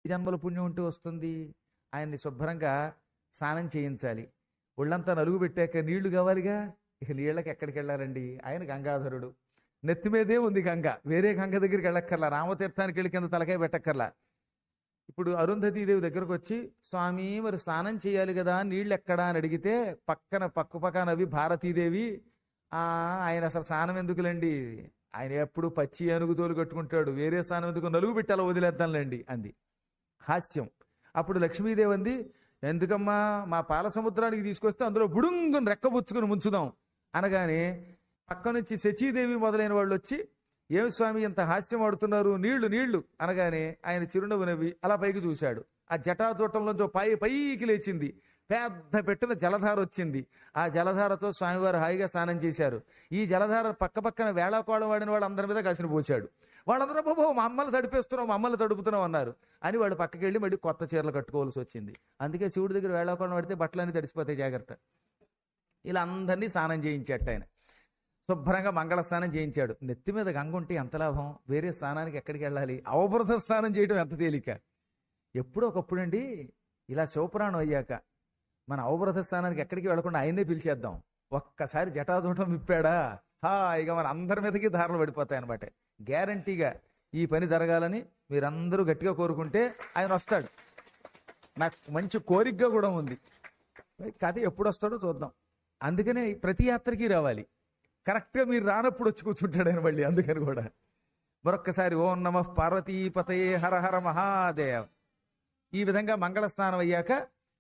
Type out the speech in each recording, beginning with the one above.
జన్మల పుణ్యం ఉంటూ వస్తుంది. ఆయన్ని శుభ్రంగా స్నానం చేయించాలి. ఒళ్ళంతా నలుగు పెట్టాక నీళ్లు కావాలిగా. ఇక నీళ్ళకి ఎక్కడికి వెళ్ళాలండి? ఆయన గంగాధరుడు, నెత్తి మీదే ఉంది గంగ. వేరే గంగ దగ్గరికి వెళ్ళక్కర్లా, రామతీర్థానికి వెళ్ళి కింద తలకాయ పెట్టక్కర్లా. ఇప్పుడు అరుంధతీదేవి దగ్గరకు వచ్చి, స్వామి మరి స్నానం చేయాలి కదా, నీళ్ళు ఎక్కడా అని అడిగితే పక్కన అవి భారతీదేవి, ఆయన అసలు స్నానం ఎందుకులేండి, ఆయన ఎప్పుడు పచ్చి అనుగుతోలు కట్టుకుంటాడు, వేరే స్నానం ఎందుకు, నలుగు పెట్టాలో వదిలేద్దాంలేండి అంది. హాస్యం. అప్పుడు లక్ష్మీదేవి అంది, ఎందుకమ్మా, మా పాల సముద్రానికి తీసుకొస్తే అందులో బుడుంగుని రెక్కబుచ్చుకుని ముంచుదాం అనగానే పక్క నుంచి శచీదేవి మొదలైన వాళ్ళు వచ్చి, ఏమి స్వామి ఇంత హాస్యం ఆడుతున్నారు, నీళ్లు నీళ్లు అనగానే ఆయన చిరునవ్వు నవ్వి అలా పైకి చూశాడు. ఆ జటాచూటంలోంచి పైకి లేచింది, పెద్ద పెట్టిన జలధార వచ్చింది. ఆ జలధారతో స్వామివారు హాయిగా స్నానం చేశారు. ఈ జలధార పక్కన వేళాకోళం వాడిన వాళ్ళు అందరి మీద కలిసిన పోశాడు. వాళ్ళందరూ బాబో మా అమ్మలు తడిపేస్తున్నాం, మా అమ్మలు తడుపుతున్నాం అన్నారు. అని వాళ్ళు పక్కకి వెళ్ళి మళ్ళీ కొత్త చీరలు కట్టుకోవాల్సి వచ్చింది. అందుకే శివుడి దగ్గర వేళాకోళం పడితే బట్టలన్నీ తడిసిపోతాయి, జాగ్రత్త. ఇలా అందరినీ స్నానం చేయించాట ఆయన. శుభ్రంగా మంగళ స్నానం చేయించాడు. నెత్తి మీద గంగ ఉంటే ఎంత లాభం, వేరే స్నానానికి ఎక్కడికి వెళ్ళాలి? అవబృత స్నానం చేయడం ఎంత తేలిక. ఎప్పుడో ఒకప్పుడండి ఇలా శివపురాణం అయ్యాక మన అవబృత స్నానానికి ఎక్కడికి వెళ్లకుండా ఆయన్నే పిలిచేద్దాం. ఒక్కసారి జటాజూటం విప్పాడా, ఇక మన అందరి మీదకి ధారలు పడిపోతాయి అనమాట. గ్యారంటీగా ఈ పని జరగాలని మీరందరూ గట్టిగా కోరుకుంటే ఆయన వస్తాడు. నాకు మంచి కోరికగా కూడా ఉంది. కథ ఎప్పుడు వస్తాడో చూద్దాం. అందుకనే ప్రతి యాత్రకి రావాలి. కరెక్ట్గా మీరు రానప్పుడు వచ్చి కూర్చుంటాడు ఆయన మళ్ళీ. అందుకని కూడా మరొక్కసారి ఓం నమః పార్వతీపతయే హర హర మహాదేవ్. ఈ విధంగా మంగళ స్నానం అయ్యాక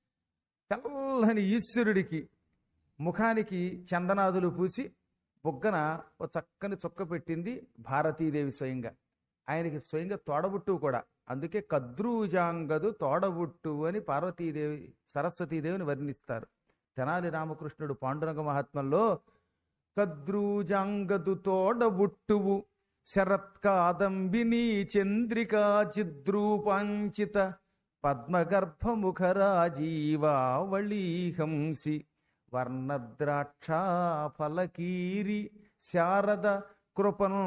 తెల్లని ఈశ్వరుడికి ముఖానికి చందనాదులు పూసి బొగ్గన ఓ చక్కని చొక్క పెట్టింది భారతీదేవి స్వయంగా. ఆయనకి స్వయంగా తోడబుట్టు కూడా. అందుకే కద్రూజాంగదు తోడబుట్టు అని పార్వతీదేవి సరస్వతీదేవిని వర్ణిస్తారు. తెనాలి రామకృష్ణుడు పాండురంగ మహాత్మ్యంలో కద్రూజాంగదు తోడబుట్టువు శరత్కాదంబిని చంద్రికా చిద్రూపాంచిత పద్మగర్భముఖరాజీవావళీహంసి వర్ణద్రాక్షా ఫలకీరి శారద కృపను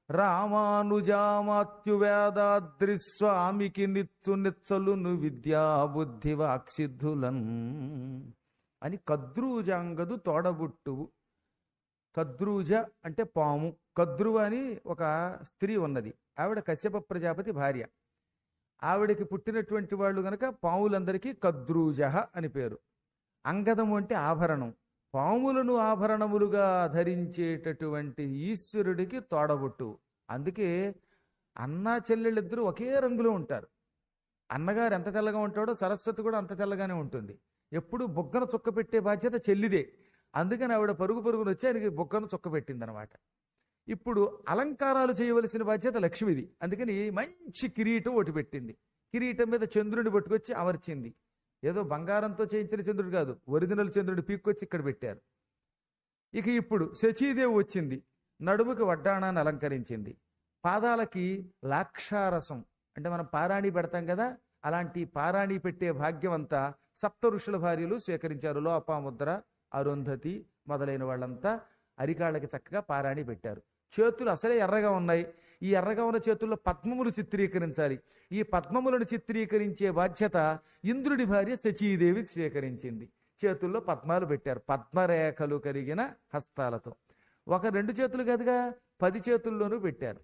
రామానుజామాత్యువేదాద్రిస్వామికి నిత్తు నిచ్చలును విద్యాబుద్ధి వాక్సిద్ధులన్ అని కద్రూజాంగదు తోడబుట్టువు. కద్రూజ అంటే పాము. కద్రువ అని ఒక స్త్రీ ఉన్నది, ఆవిడ కశ్యప ప్రజాపతి భార్య. ఆవిడకి పుట్టినటువంటి వాళ్ళు గనక పాములందరికీ కద్రూజ అని పేరు. అంగదము అంటే ఆభరణం. పాములను ఆభరణములుగా ధరించేటటువంటి ఈశ్వరుడికి తోడబుట్టు. అందుకే అన్నా చెల్లెళ్ళిద్దరూ ఒకే రంగులో ఉంటారు. అన్నగారు ఎంత తెల్లగా ఉంటాడో సరస్వతి కూడా అంత తెల్లగానే ఉంటుంది. ఎప్పుడు బొగ్గన చొక్క పెట్టే బాధ్యత చెల్లిదే. అందుకని ఆవిడ పరుగున వచ్చి ఆయనకి బొగ్గను చొక్క పెట్టిందనమాట. ఇప్పుడు అలంకారాలు చేయవలసిన బాధ్యత లక్ష్మిది. అందుకని మంచి కిరీటం ఒకటి పెట్టింది. కిరీటం మీద చంద్రుడిని పట్టుకొచ్చి అమర్చింది. ఏదో బంగారంతో చేయించిన చంద్రుడు కాదు, ఒరిజినల్ చంద్రుడి పీక్కొచ్చి ఇక్కడ పెట్టారు. ఇక ఇప్పుడు శచీదేవి వచ్చింది, నడుముకి వడ్డాణాన్ని అలంకరించింది. పాదాలకి లాక్షారసం అంటే మనం పారాణి పెడతాం కదా, అలాంటి పారాణి పెట్టే భాగ్యం అంతా సప్త ఋషుల భార్యలు స్వీకరించారు. లోపాముద్ర, అరుంధతి మొదలైన వాళ్ళంతా అరికాళ్ళకి చక్కగా పారాణి పెట్టారు. చేతులు అసలే ఎర్రగా ఉన్నాయి. ఈ ఎర్రగా ఉన్న చేతుల్లో పద్మములు చిత్రీకరించాలి. ఈ పద్మములను చిత్రీకరించే బాధ్యత ఇంద్రుడి భార్య శచీదేవి స్వీకరించింది. చేతుల్లో పద్మాలు పెట్టారు, పద్మరేఖలు కలిగిన హస్తాలతో. ఒక రెండు చేతులు కాదుగా, 10 చేతుల్లోనూ పెట్టారు.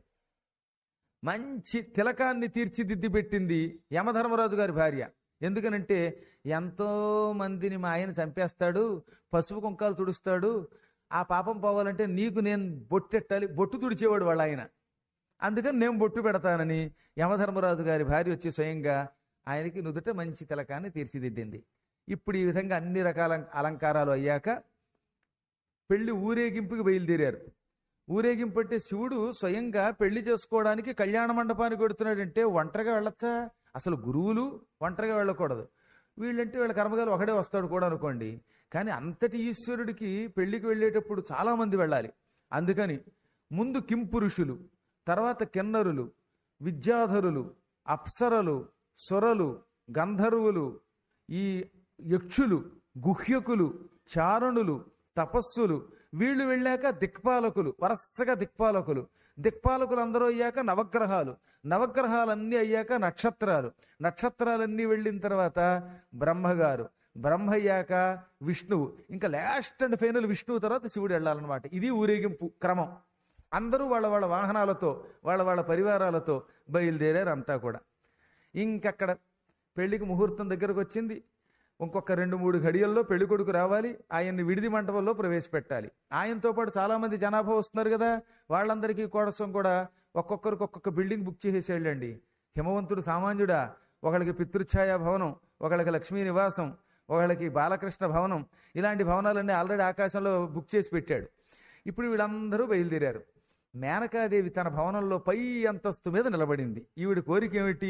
మంచి తిలకాన్ని తీర్చిదిద్ది పెట్టింది యమధర్మరాజు గారి భార్య. ఎందుకనంటే ఎంతో మందిని మా ఆయన చంపేస్తాడు, పసుపు కుంకాలు తుడుస్తాడు, ఆ పాపం పోవాలంటే నీకు నేను బొట్టెట్టాలి. బొట్టు తుడిచేవాడు వాళ్ళ ఆయన. అందుకని నేను బొట్టు పెడతానని యమధర్మరాజు గారి భార్య వచ్చి స్వయంగా ఆయనకి నుదుట మంచి తిలకాన్ని తీర్చిదిద్దింది. ఇప్పుడు ఈ విధంగా అన్ని రకాల అలంకారాలు అయ్యాక పెళ్లి ఊరేగింపుకి బయలుదేరారు. ఊరేగింపు అంటే శివుడు స్వయంగా పెళ్లి చేసుకోవడానికి కళ్యాణ మండపానికి కొడుతున్నాడంటే ఒంటరిగా వెళ్ళొచ్చా? అసలు గురువులు ఒంటరిగా వెళ్ళకూడదు. వీళ్ళంటే వీళ్ళ కర్మగారు ఒకడే వస్తాడు కూడా అనుకోండి. కానీ అంతటి ఈశ్వరుడికి పెళ్లికి వెళ్ళేటప్పుడు చాలా మంది వెళ్ళాలి. అందుకని ముందు కింపురుషులు, తర్వాత కిన్నరులు, విద్యాధరులు, అప్సరలు, సురలు, గంధర్వులు, ఈ యక్షులు, గుహ్యకులు, చారణులు, తపస్సులు, వీళ్ళు వెళ్ళాక దిక్పాలకులు, వరసగా దిక్పాలకులు. దిక్పాలకులు అందరూ అయ్యాక నవగ్రహాలు, నవగ్రహాలన్నీ అయ్యాక నక్షత్రాలు, నక్షత్రాలన్నీ వెళ్ళిన తర్వాత బ్రహ్మగారు, బ్రహ్మ అయ్యాక విష్ణువు, ఇంకా లాస్ట్ అండ్ ఫైనల్ విష్ణువు తర్వాత శివుడు వెళ్ళాలన్నమాట. ఇది ఊరేగింపు క్రమం. అందరూ వాళ్ళ వాళ్ళ వాహనాలతో వాళ్ళ వాళ్ళ పరివారాలతో బయలుదేరారు అంతా కూడా. ఇంకక్కడ పెళ్లికి ముహూర్తం దగ్గరకు వచ్చింది. ఇంకొక 2-3 గడియల్లో పెళ్లి కొడుకు రావాలి. ఆయన్ని విడిది మంటపంలో ప్రవేశపెట్టాలి. ఆయనతో పాటు చాలామంది జనాభా వస్తున్నారు కదా, వాళ్ళందరికీ కోసం కూడా ఒక్కొక్కరికి ఒక్కొక్క బిల్డింగ్ బుక్ చేసేసి వెళ్ళండి. హిమవంతుడు సామాన్యుడా, ఒకళ్ళకి పితృఛాయా భవనం, ఒకళ్ళకి లక్ష్మీ నివాసం, ఒకళ్ళకి బాలకృష్ణ భవనం, ఇలాంటి భవనాలన్నీ ఆల్రెడీ ఆకాశంలో బుక్ చేసి పెట్టాడు. ఇప్పుడు వీళ్ళందరూ బయలుదేరారు. మేనకాదేవి తన భవనంలో పై అంతస్తు మీద నిలబడింది. ఈవిడ కోరిక ఏమిటి?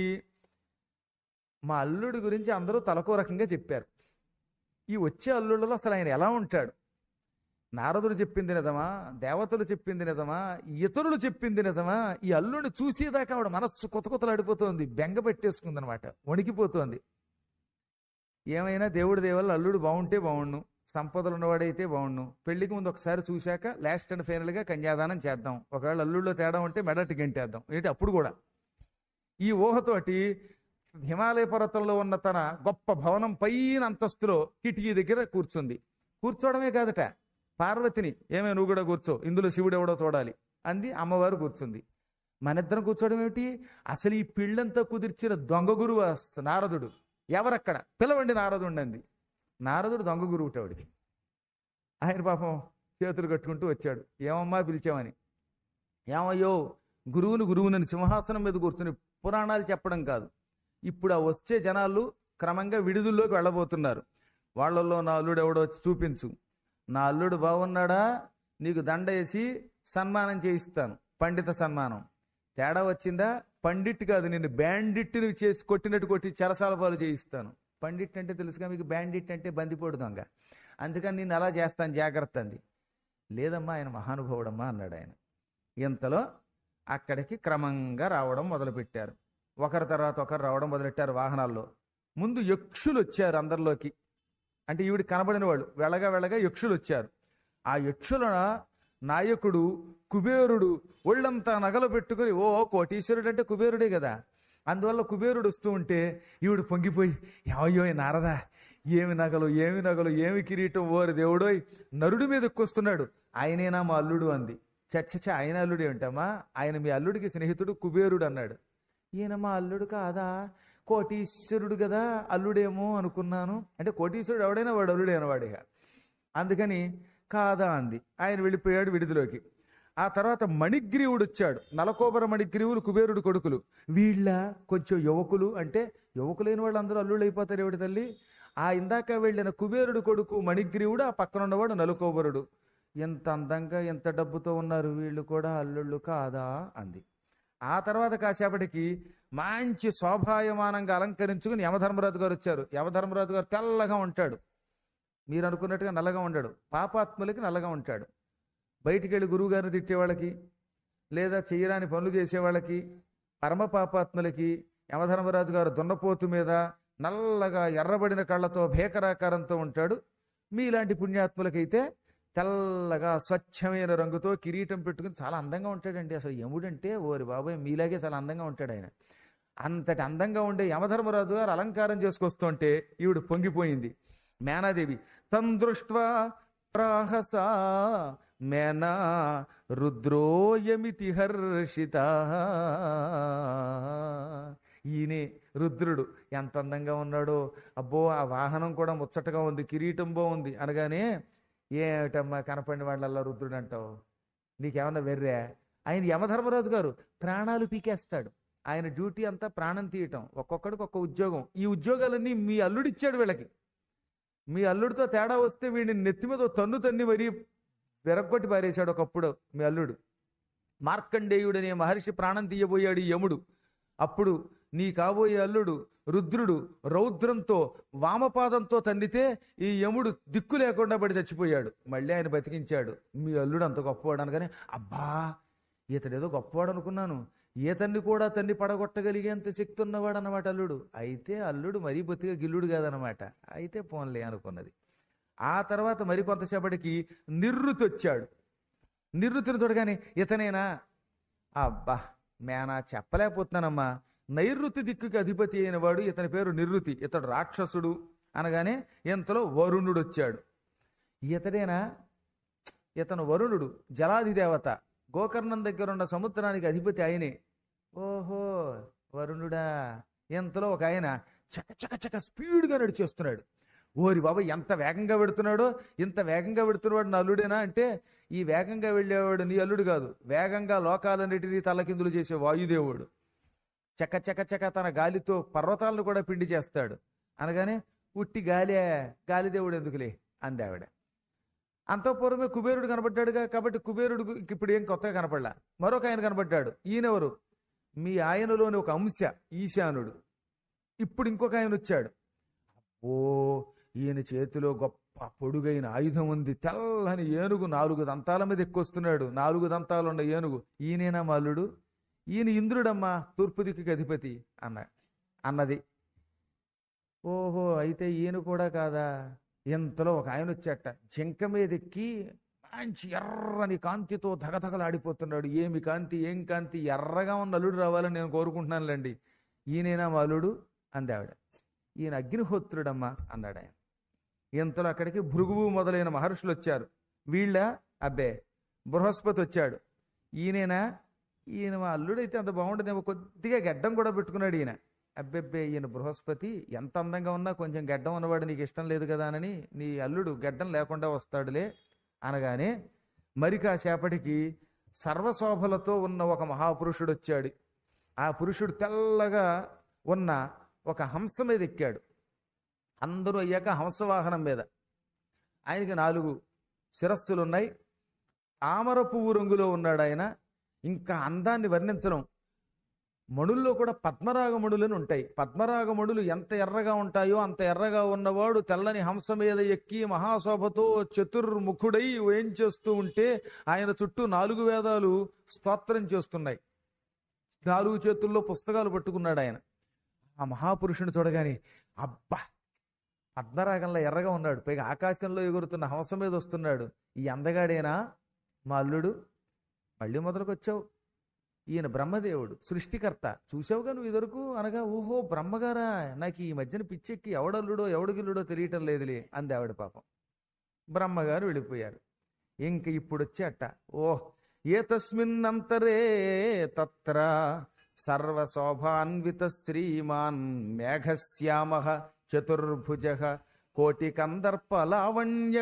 మా అల్లుడి గురించి అందరూ తలకో రకంగా చెప్పారు. ఈ వచ్చే అల్లుళ్ళలో అసలు ఆయన ఎలా ఉంటాడు? నారదుడు చెప్పింది నిజమా, దేవతలు చెప్పింది నిజమా, ఇతరులు చెప్పింది నిజమా? ఈ అల్లుడిని చూసేదాకా ఆవిడ మనస్సు కొత్త కొత్తలాడిపోతోంది, బెంగ పెట్టేసుకుంది అనమాట, వణికిపోతోంది. ఏమైనా దేవుడి దేవల్ల అల్లుడు బాగుంటే బాగుండు, సంపదలు ఉన్నవాడైతే బాగుండు. పెళ్లికి ముందు ఒకసారి చూశాక లాస్ట్ అండ్ ఫైనల్గా కన్యాదానం చేద్దాం. ఒకవేళ అల్లుళ్ళలో తేడా ఉంటే మెడటి గంటేద్దాం ఏంటి అప్పుడు కూడా. ఈ ఊహతోటి హిమాలయ పర్వతంలో ఉన్న తన గొప్ప భవనం పైన అంతస్తులో కిటికీ దగ్గర కూర్చుంది. కూర్చోవడమే కాదట, పార్వతిని ఏమే నువ్వు కూడా కూర్చో, ఇందులో శివుడు ఎవడో చూడాలి అంది. అమ్మవారు కూర్చుంది. మనిద్దరం కూర్చోవడం ఏమిటి? అసలు ఈ పెళ్ళంతా కుదిర్చిన దొంగ గురువు నారదుడు. ఎవరక్కడ? పిలవండి నారదుడు అంది. నారదుడు దొంగ గురువు ఆవిడికి. ఆయన పాపం చేతులు కట్టుకుంటూ వచ్చాడు. ఏమమ్మా పిలిచామని. ఏమయ్యో, గురువునని సింహాసనం మీద కూర్చుని పురాణాలు చెప్పడం కాదు. ఇప్పుడు ఆ వచ్చే జనాలు క్రమంగా విడుదల్లోకి వెళ్ళబోతున్నారు. వాళ్ళల్లో నా అల్లుడు ఎవడో వచ్చి చూపించు. నా అల్లుడు బాగున్నాడా, నీకు దండ వేసి సన్మానం చేయిస్తాను, పండిత సన్మానం. తేడా వచ్చిందా, పండిట్ కాదు నిన్ను బ్యాండిట్ని చేసి కొట్టినట్టు కొట్టి చెరసాల పాలు చేయిస్తాను. పండిట్ అంటే తెలుసుగా మీకు, బ్యాండిట్ అంటే బందిపోడు దొంగ. అందుకని నేను అలా చేస్తాను జాగ్రత్త అంది. లేదమ్మా ఆయన మహానుభావుడమ్మా అన్నాడు ఆయన. ఇంతలో అక్కడికి క్రమంగా రావడం మొదలుపెట్టారు. ఒకరి తర్వాత ఒకరు రావడం మొదలెట్టారు వాహనాల్లో. ముందు యక్షులు వచ్చారు అందరిలోకి. అంటే ఈవిడ కనబడిన వాళ్ళు వెళ్ళగా వెళ్ళగా యక్షులు వచ్చారు. ఆ యక్షుల నాయకుడు కుబేరుడు ఒళ్ళంతా నగలు పెట్టుకుని, ఓ కోటీశ్వరుడు అంటే కుబేరుడే కదా, అందువల్ల కుబేరుడు వస్తూ ఉంటే ఈవిడ పొంగిపోయి, ఏమయ్యో నారదా, ఏమి నగలు ఏమి నగలు ఏమి కిరీటం, ఓరి దేవుడోయ్, నరుడి మీద ఎక్కువస్తున్నాడు, ఆయనేనా మా అల్లుడు అంది. చచ్చ ఆయన అల్లుడు ఏమిటమ్మా, ఆయన మీ అల్లుడికి స్నేహితుడు కుబేరుడు అన్నాడు. ఈయన మా అల్లుడు కాదా, కోటీశ్వరుడు కదా, అల్లుడేమో అనుకున్నాను. అంటే కోటీశ్వరుడు ఎవడైనా వాడు అల్లుడే అనవాడిగా, అందుకని కాదా అంది. ఆయన వెళ్ళిపోయాడు విడిదిలోకి. ఆ తర్వాత మణిగ్రీవుడు వచ్చాడు. నలకోబర మణిగ్రీవులు కుబేరుడు కొడుకులు. వీళ్ళ కొంచెం యువకులు, అంటే యువకులైన వాళ్ళు అందరూ అల్లుళ్ళు అయిపోతారు ఎవడి తల్లి. ఆ ఇందాక వెళ్ళిన కుబేరుడు కొడుకు మణిగ్రీవుడు, ఆ పక్కన ఉన్నవాడు నలకోబరుడు. ఎంత అందంగా ఎంత డబ్బుతో ఉన్నారు, వీళ్ళు కూడా అల్లుళ్ళు కాదా అంది. ఆ తర్వాత కాసేపటికి మంచి శోభాయమానంగా అలంకరించుకుని యమధర్మరాజు గారు వచ్చారు. యమధర్మరాజు గారు తెల్లగా ఉంటాడు, మీరు అనుకున్నట్టుగా నల్లగా ఉండడు. పాపాత్ములకి నల్లగా ఉంటాడు. బయటికి వెళ్ళి గురువు గారిని తిట్టేవాళ్ళకి, లేదా చెయ్యరాని పనులు చేసేవాళ్ళకి, పరమ పాపాత్ములకి యమధర్మరాజు గారు దున్నపోతు మీద నల్లగా ఎర్రబడిన కళ్ళతో భేకరాకారంతో ఉంటాడు. మీలాంటి పుణ్యాత్ములకైతే తెల్లగా స్వచ్ఛమైన రంగుతో కిరీటం పెట్టుకుని చాలా అందంగా ఉంటాడండి. అసలు యముడంటే ఓరి బాబాయ్ మీలాగే చాలా అందంగా ఉంటాడు ఆయన. అంతటి అందంగా ఉండే యమధర్మరాజు గారు అలంకారం చేసుకొస్తుంటే ఈవిడ పొంగిపోయింది. మేనాదేవి తందృష్ట్వా ప్రాహసా మేనా రుద్రోయమితి హర్షిత. ఈయనే రుద్రుడు, ఎంత అందంగా ఉన్నాడో, అబ్బో ఆ వాహనం కూడా ముచ్చటగా ఉంది, కిరీటం బాగుంది అనగానే, ఏమిటమ్మా కనపడిన వాళ్ళల్లా రుద్రుడు అంటావు, నీకేమన్నా వెర్రే? ఆయన యమధర్మరాజు గారు ప్రాణాలు పీకేస్తాడు. ఆయన డ్యూటీ అంతా ప్రాణం తీయటం. ఒక్కొక్కడికి ఒక్క ఉద్యోగం. ఈ ఉద్యోగాలన్నీ మీ అల్లుడు ఇచ్చాడు వీళ్ళకి. మీ అల్లుడితో తేడా వస్తే వీడిని నెత్తి మీద తన్ను తన్ని మరీ విరగొట్టి పారేశాడు ఒకప్పుడు మీ అల్లుడు. మార్కండేయుడు అనే మహర్షి ప్రాణం తీయబోయాడు ఈ యముడు. అప్పుడు నీ కాబోయే అల్లుడు రుద్రుడు రౌద్రంతో వామపాదంతో తన్నితే ఈ యముడు దిక్కు లేకుండా పడి చచ్చిపోయాడు. మళ్ళీ ఆయన బతికించాడు. మీ అల్లుడు అంత గొప్పవాడు అనగానే, అబ్బా ఇతడేదో గొప్పవాడు అనుకున్నాను, ఈతన్ని కూడా తన్ని పడగొట్టగలిగేంత శక్తి ఉన్నవాడు అన్నమాట అల్లుడు. అయితే అల్లుడు మరీ బొత్తిగా గిల్లుడు కాదనమాట. అయితే పోన్లే అనుకున్నది. ఆ తర్వాత మరికొంతసేపటికి నిర్రుతి వచ్చాడు. నిర్రుతిని చూడగానే, ఇతనేనా అబ్బా మేనా చెప్పలేకపోతున్నానమ్మా. నైరుతి దిక్కుకి అధిపతి అయిన వాడు ఇతని పేరు నిరుతి, ఇతడు రాక్షసుడు అనగానే ఇంతలో వరుణుడు వచ్చాడు. ఇతడేనా? ఇతను వరుణుడు, జలాది దేవత, గోకర్ణం దగ్గర ఉన్న సముద్రానికి అధిపతి ఆయనే. ఓహో వరుణుడా. ఇంతలో ఒక ఆయన చక చక చక స్పీడ్గా నడిచేస్తున్నాడు. ఓరి బాబా ఎంత వేగంగా పెడుతున్నాడో! ఇంత వేగంగా పెడుతున్నవాడు నా అల్లుడేనా అంటే, ఈ వేగంగా వెళ్ళేవాడు నీ అల్లుడు కాదు, వేగంగా లోకాలన్నిటినీ తలకిందులు చేసే వాయుదేవుడు. చక చక చక తన గాలితో పర్వతాలను కూడా పిండి చేస్తాడు. అనగానే ఉట్టి గాలే, గాలిదేవుడు ఎందుకులే అంది ఆవిడ. అంత పూర్వమే కుబేరుడు కనబడ్డాడుగా, కాబట్టి కుబేరుడు ఇప్పుడు ఏం కొత్తగా కనపడలా. మరొక ఆయన కనబడ్డాడు. ఈయనెవరు? మీ ఆయనలోని ఒక అంశ, ఈశానుడు. ఇప్పుడు ఇంకొక ఆయన వచ్చాడు. ఓ ఈయన చేతిలో గొప్ప పొడుగైన ఆయుధం ఉంది, తెల్లని ఏనుగు 4 దంతాల మీద ఎక్కువస్తున్నాడు. 4 దంతాలు ఉన్న ఏనుగు. ఈయనేనా మా అల్లుడు? ఈయన ఇంద్రుడమ్మా, తూర్పు దిక్కుకి అధిపతి అన్నది. ఓహో అయితే ఈయన కూడా కాదా? ఇంతలో ఒక ఆయన వచ్చాట, జింక మీదెక్కి మంచి ఎర్రని కాంతితో ధగధగలాడిపోతున్నాడు. ఏమి కాంతి, ఏం కాంతి! ఎర్రగా ఉన్న అల్లుడు రావాలని నేను కోరుకుంటున్నానులేండి. ఈయనేనా మా అల్లుడు అంది ఆవిడ. ఈయన అగ్నిహోత్రుడమ్మా అన్నాడు ఆయన. ఇంతలో అక్కడికి భృగువు మొదలైన మహర్షులు వచ్చారు. వీళ్ళ అబ్బే బృహస్పతి వచ్చాడు. ఈయనేనా? ఈయన మా అల్లుడైతే అంత బాగుంటుందేమో, కొద్దిగా గడ్డం కూడా పెట్టుకున్నాడు ఈయన. అబ్బెబ్బే ఈయన బృహస్పతి, ఎంత అందంగా ఉన్నా కొంచెం గడ్డం ఉన్నవాడు నీకు ఇష్టం లేదు కదా అని నీ అల్లుడు గడ్డం లేకుండా వస్తాడులే అనగానే మరి కాసేపటికి సర్వశోభలతో ఉన్న ఒక మహాపురుషుడు వచ్చాడు. ఆ పురుషుడు తెల్లగా ఉన్న ఒక హంస మీద ఎక్కాడు. అందరూ అయ్యాక హంసవాహనం మీద. ఆయనకి 4 శిరస్సులున్నాయి. తామర పువ్వు రంగులో ఉన్నాడు ఆయన. ఇంకా అందాన్ని వర్ణించడం. మణుల్లో కూడా పద్మరాగమణులని ఉంటాయి. పద్మరాగమణులు ఎంత ఎర్రగా ఉంటాయో అంత ఎర్రగా ఉన్నవాడు తెల్లని హంస మీద ఎక్కి మహాశోభతో చతుర్ముఖుడై ఏం చేస్తూ ఉంటే ఆయన చుట్టూ 4 వేదాలు స్తోత్రం చేస్తున్నాయి. 4 చేతుల్లో పుస్తకాలు పట్టుకున్నాడు ఆయన. ఆ మహాపురుషుని చూడగానే అబ్బా పద్మరాగంలో ఎర్రగా ఉన్నాడు, పైగా ఆకాశంలో ఎగురుతున్న హంస మీద వస్తున్నాడు. ఈ అందగాడేనా మా అల్లుడు? మళ్ళీ మొదలుకొచ్చావు. ఈయన బ్రహ్మదేవుడు, సృష్టికర్త. చూసావుగా నువ్వు ఇదివరకు అనగా, ఓహో బ్రహ్మగారా, నాకు ఈ మధ్యన పిచ్చెక్కి ఎవడల్లుడో ఎవడిగిల్లుడో తెలియటం లేదులే అంది ఆవిడ. పాపం బ్రహ్మగారు వెళ్ళిపోయారు. ఇంక ఇప్పుడు వచ్చేట. ఓహ్ ఏ తస్మిన్నంతరే తత్ర సర్వశోభాన్విత శ్రీమాన్ మేఘశ్యామ చతుర్భుజ కోటికందర్పలావణ్య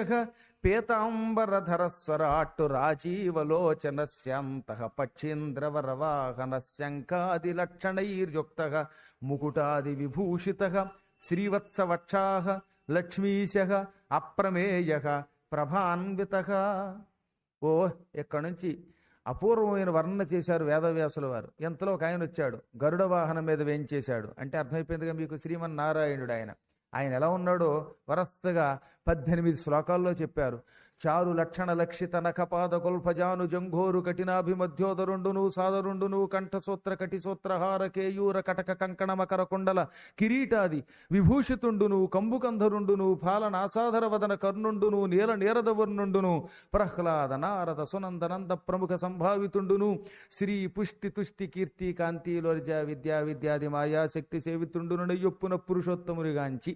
పీతాంబరధరస్వరాట్టు రాజీవలోచన శ్యాంత పక్షీంద్రవరవాహన శంఖాదిలక్షణైర్యుక్త ముకుటాది విభూషిత శ్రీవత్సవక్షా లక్ష్మీశ అప్రమేయ ప్రభాన్విత. ఓ ఇక్కడి నుంచి అపూర్వమైన వర్ణన చేశారు వేదవ్యాసుల వారు. ఎంతలో ఒక ఆయన వచ్చాడు, గరుడ వాహనం మీద వేయించేశాడు. అంటే అర్థమైపోయిందిగా మీకు, శ్రీమన్నారాయణుడు ఆయన. ఆయన ఎలా ఉన్నాడో వరస్సగా 18 శ్లోకాల్లో చెప్పారు. చారు లక్షణ లక్షిత నఖపాద కుల్ఫజాను జంఘోరు కఠినాభిమధ్యోదరుండును సాదరుండును కంఠసూత్ర కటిసూత్రహార కేయూర కటక కంకణ మకర కుండల కిరీటాది విభూషితుండును కంబుకంధరుండును ఫాలనాసాధర వదన కర్ణుండును నీల నీరదవర్ణుండును ప్రహ్లాద నారద సునందనంద ప్రముఖ సంభావితుండును శ్రీ పుష్టి తుష్టి కీర్తి కాంతి లోర్జ విద్యా విద్యాది మాయా శక్తి సేవితుండును నెయ్యొప్పున పురుషోత్తమునిగాంచి.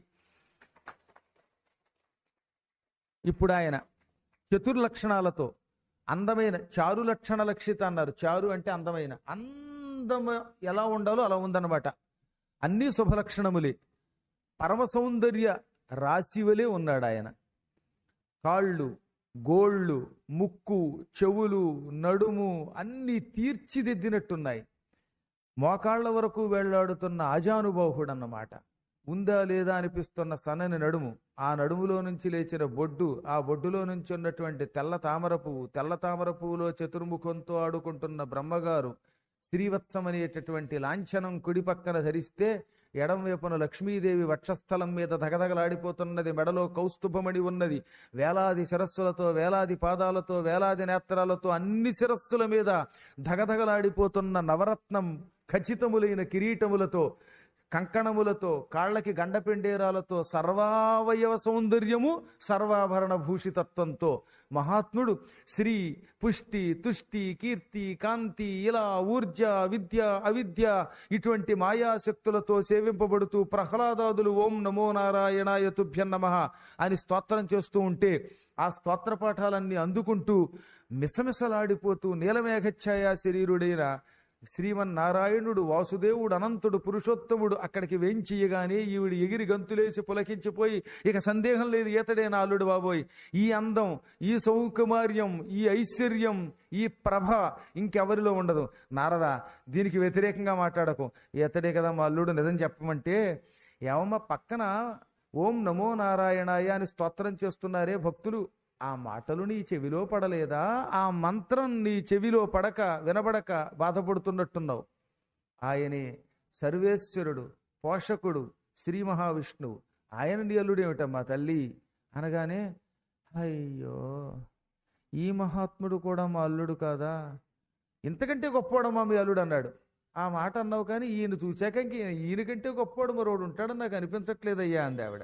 ఇప్పుడు ఆయన చతుర్లక్షణాలతో అందమైన చారు లక్షణ లక్షిత అన్నారు. చారు అంటే అందమైన, అందము ఎలా ఉండాలో అలా ఉందన్నమాట. అన్ని శుభలక్షణములే, పరమ సౌందర్య రాశివలే ఉన్నాడు ఆయన. కాళ్ళు, గోళ్ళు, ముక్కు, చెవులు, నడుము అన్నీ తీర్చిదిద్దినట్టున్నాయి. మోకాళ్ల వరకు వెళ్లాడుతున్న ఆజానుబాహుడు అన్నమాట. ఉందా లేదా అనిపిస్తున్న సన్నని నడుము, ఆ నడుములో నుంచి లేచిన బొడ్డు, ఆ బొడ్డులో నుంచి ఉన్నటువంటి తెల్ల తామర పువ్వు, తెల్ల తామర పువ్వులో చతుర్ముఖంతో ఆడుకుంటున్న బ్రహ్మగారు శ్రీవత్సం అనేటటువంటి లాంఛనం కుడి పక్కన ధరిస్తే, ఎడం వైపున లక్ష్మీదేవి వక్షస్థలం మీద ధగధగలాడిపోతున్నది. మెడలో కౌస్తుభమణి ఉన్నది. వేలాది శిరస్సులతో, వేలాది పాదాలతో, వేలాది నేత్రాలతో అన్ని శిరస్సుల మీద ధగధగలాడిపోతున్న నవరత్నం ఖచ్చితములైన కిరీటములతో కంకణములతో, కాళ్ళకి గండపెండేరాలతో, సర్వావయవ సౌందర్యము, సర్వాభరణ భూషితత్వంతో మహాత్ముడు శ్రీ, పుష్టి, తుష్టి, కీర్తి, కాంతి, ఇలా ఊర్జ, విద్య, అవిద్య ఇటువంటి మాయాశక్తులతో సేవింపబడుతూ ప్రహ్లాదాదులు ఓం నమో నారాయణాయ తుభ్యం నమః అని స్తోత్రం చేస్తూ ఉంటే ఆ స్తోత్ర పాఠాలన్నీ అందుకుంటూ మిసమిసలాడిపోతూ నీలమేఘఛాయ శరీరుడైన శ్రీమన్నారాయణుడు, వాసుదేవుడు, అనంతుడు, పురుషోత్తముడు అక్కడికి వేంచియగానే ఈవిడ ఎగిరి గంతులేసి పులకించిపోయి ఇక సందేహం లేదు ఈతడే నా అల్లుడు బాబోయ్, ఈ అందం, ఈ సౌకుమార్యం, ఈ ఐశ్వర్యం, ఈ ప్రభ ఇంకెవరిలో ఉండదు. నారదా దీనికి వ్యతిరేకంగా మాట్లాడకు, ఈతడే కదా మా అల్లుడు, నిజం చెప్పమంటే ఏమమ్మ పక్కన ఓం నమో నారాయణాయ అని స్తోత్రం చేస్తున్నారే భక్తులు, ఆ మాటలు నీ చెవిలో పడలేదా? ఆ మంత్రం నీ చెవిలో పడక వినబడక బాధపడుతున్నట్టున్నావు. ఆయనే సర్వేశ్వరుడు, పోషకుడు, శ్రీ మహావిష్ణువు. ఆయన నీ అల్లుడేమిటమ్మా తల్లి అనగానే, అయ్యో ఈ మహాత్ముడు కూడా మా అల్లుడు కాదా, ఇంతకంటే గొప్పవాడమ్మా మీ అల్లుడు అన్నాడు. ఆ మాట అన్నావు కానీ ఈయన చూశాక ఈయనకంటే గొప్పవాడు మరోడు ఉంటాడని నాకు అనిపించట్లేదయ్యా అంది ఆవిడ.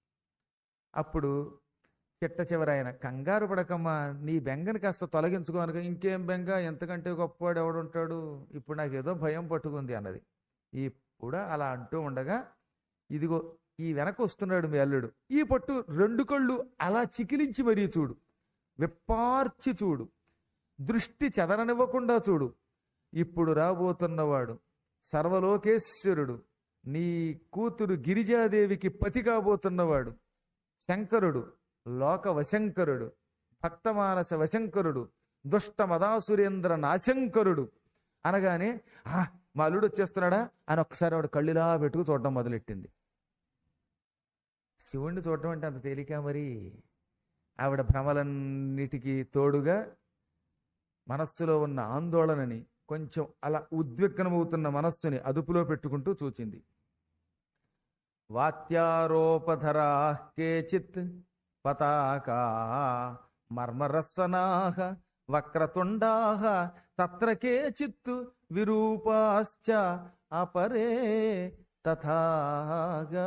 అప్పుడు చిట్ట చివర ఆయన, కంగారు పడకమ్మా, నీ బెంగని కాస్త తొలగించుకోనక, ఇంకేం బెంగ, ఎంతకంటే గొప్పవాడు ఎవడుంటాడు, ఇప్పుడు నాకు ఏదో భయం పట్టుకుంది అన్నది. ఇప్పుడు అలా అంటూ ఉండగా ఇదిగో ఈ వెనక వస్తున్నాడు మీ అల్లుడు, ఈ పట్టు రెండు కళ్ళు అలా చికిలించి మరీ చూడు, విప్పార్చి చూడు, దృష్టి చెదరనివ్వకుండా చూడు. ఇప్పుడు రాబోతున్నవాడు సర్వలోకేశ్వరుడు, నీ కూతురు గిరిజాదేవికి పతి కాబోతున్నవాడు, శంకరుడు, లోక వశంకరుడు, భక్తమానస వశంకరుడు, దుష్ట మదాసురేంద్ర నాశంకరుడు అనగానే మా అల్లుడు వచ్చేస్తున్నాడా అని ఒక్కసారి ఆవిడ కళ్ళులా పెట్టుకు చూడడం మొదలెట్టింది. శివుణ్ణి చూడటం అంటే అంత తేలిక మరి? ఆవిడ భ్రమలన్నిటికీ తోడుగా మనస్సులో ఉన్న ఆందోళనని, కొంచెం అలా ఉద్విగ్నమవుతున్న మనస్సుని అదుపులో పెట్టుకుంటూ చూచింది. వాత్యారోపధరా కేచిత్ పతాకా మర్మరస్సనాః వక్రతుండాః తత్ర కేచిత్ విరూపాశ్చ అపరే తథాగా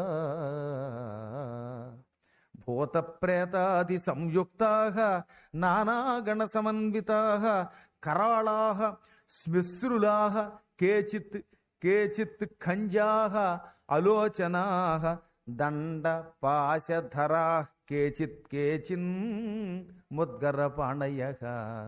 భూతప్రేతాది సంయుక్తాః నానాగణ సమన్వితాః కరాళాః శ్మశ్రులాః కేచిత్ కేచిత్ ఖంజాః అలోచనాః దండ పాశధరాః కేచిత్ కేచిన్ ముద్గరపాణయః.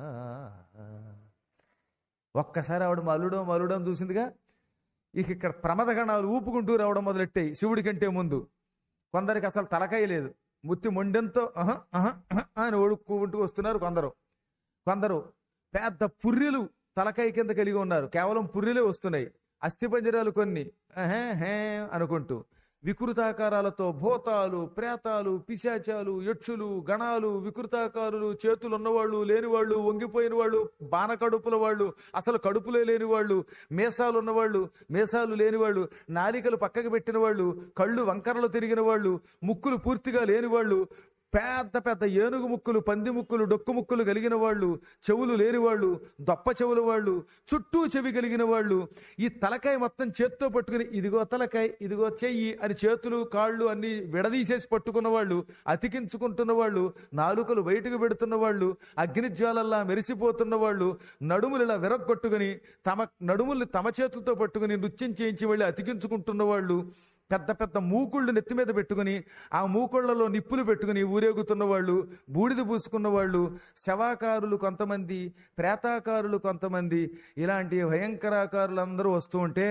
ఒక్కసారి ఆవిడ మలుడం చూసిందిగా. ఇక ఇక్కడ ప్రమదగణాలు ఊపుకుంటూ రావడం మొదలెట్టాయి శివుడి కంటే ముందు. కొందరికి అసలు తలకాయ లేదు, ముత్తి మొండెంతో అని ఓడుకుంటూ వస్తున్నారు కొందరు పెద్ద పుర్రెలు తలకాయ కింద కలిగి ఉన్నారు, కేవలం పుర్రెలే వస్తున్నాయి. అస్థిపంజరాలు కొన్ని అనుకుంటూ వికృతాకారాలతో భూతాలు, ప్రేతాలు, పిశాచాలు, యక్షులు, గణాలు, వికృతాకారులు, చేతులు ఉన్నవాళ్ళు, లేనివాళ్ళు, వంగిపోయిన వాళ్ళు, బాణకడుపుల వాళ్ళు, అసలు కడుపులే లేని వాళ్ళు, మీసాలు ఉన్నవాళ్ళు, మీసాలు లేనివాళ్ళు, నాలికలు పక్కకు పెట్టిన వాళ్ళు, కళ్ళు వంకరలు తిరిగిన వాళ్ళు, ముక్కులు పూర్తిగా లేనివాళ్ళు, పెద్ద పెద్ద ఏనుగు ముక్కులు, పంది ముక్కులు, డొక్కు ముక్కులు కలిగిన వాళ్ళు, చెవులు లేని వాళ్ళు, దొప్ప చెవుల వాళ్ళు, చుట్టూ చెవి కలిగిన వాళ్ళు, ఈ తలకాయ మొత్తం చేత్తో పట్టుకుని ఇదిగో తలకాయ, ఇదిగో చెయ్యి అని చేతులు కాళ్ళు అన్ని విడదీసేసి పట్టుకున్న వాళ్ళు, అతికించుకుంటున్న వాళ్ళు, నాలుకలు బయటకు పెడుతున్న వాళ్ళు, అగ్నిజ్వాలల్లా మెరిసిపోతున్న వాళ్ళు, నడుములు ఇలా విరగొట్టుకుని తమ నడుముల్ని తమ చేతులతో పట్టుకుని నృత్యం చేయించి వెళ్ళి అతికించుకుంటున్న వాళ్ళు, పెద్ద పెద్ద మూకుళ్ళు నెత్తి మీద పెట్టుకుని ఆ మూకుళ్లలో నిప్పులు పెట్టుకుని ఊరేగుతున్న వాళ్ళు, బూడిద పూసుకున్న వాళ్ళు, శవాకారులు కొంతమంది, ప్రేతాకారులు కొంతమంది, ఇలాంటి భయంకరాకారులు అందరూ వస్తూ ఉంటే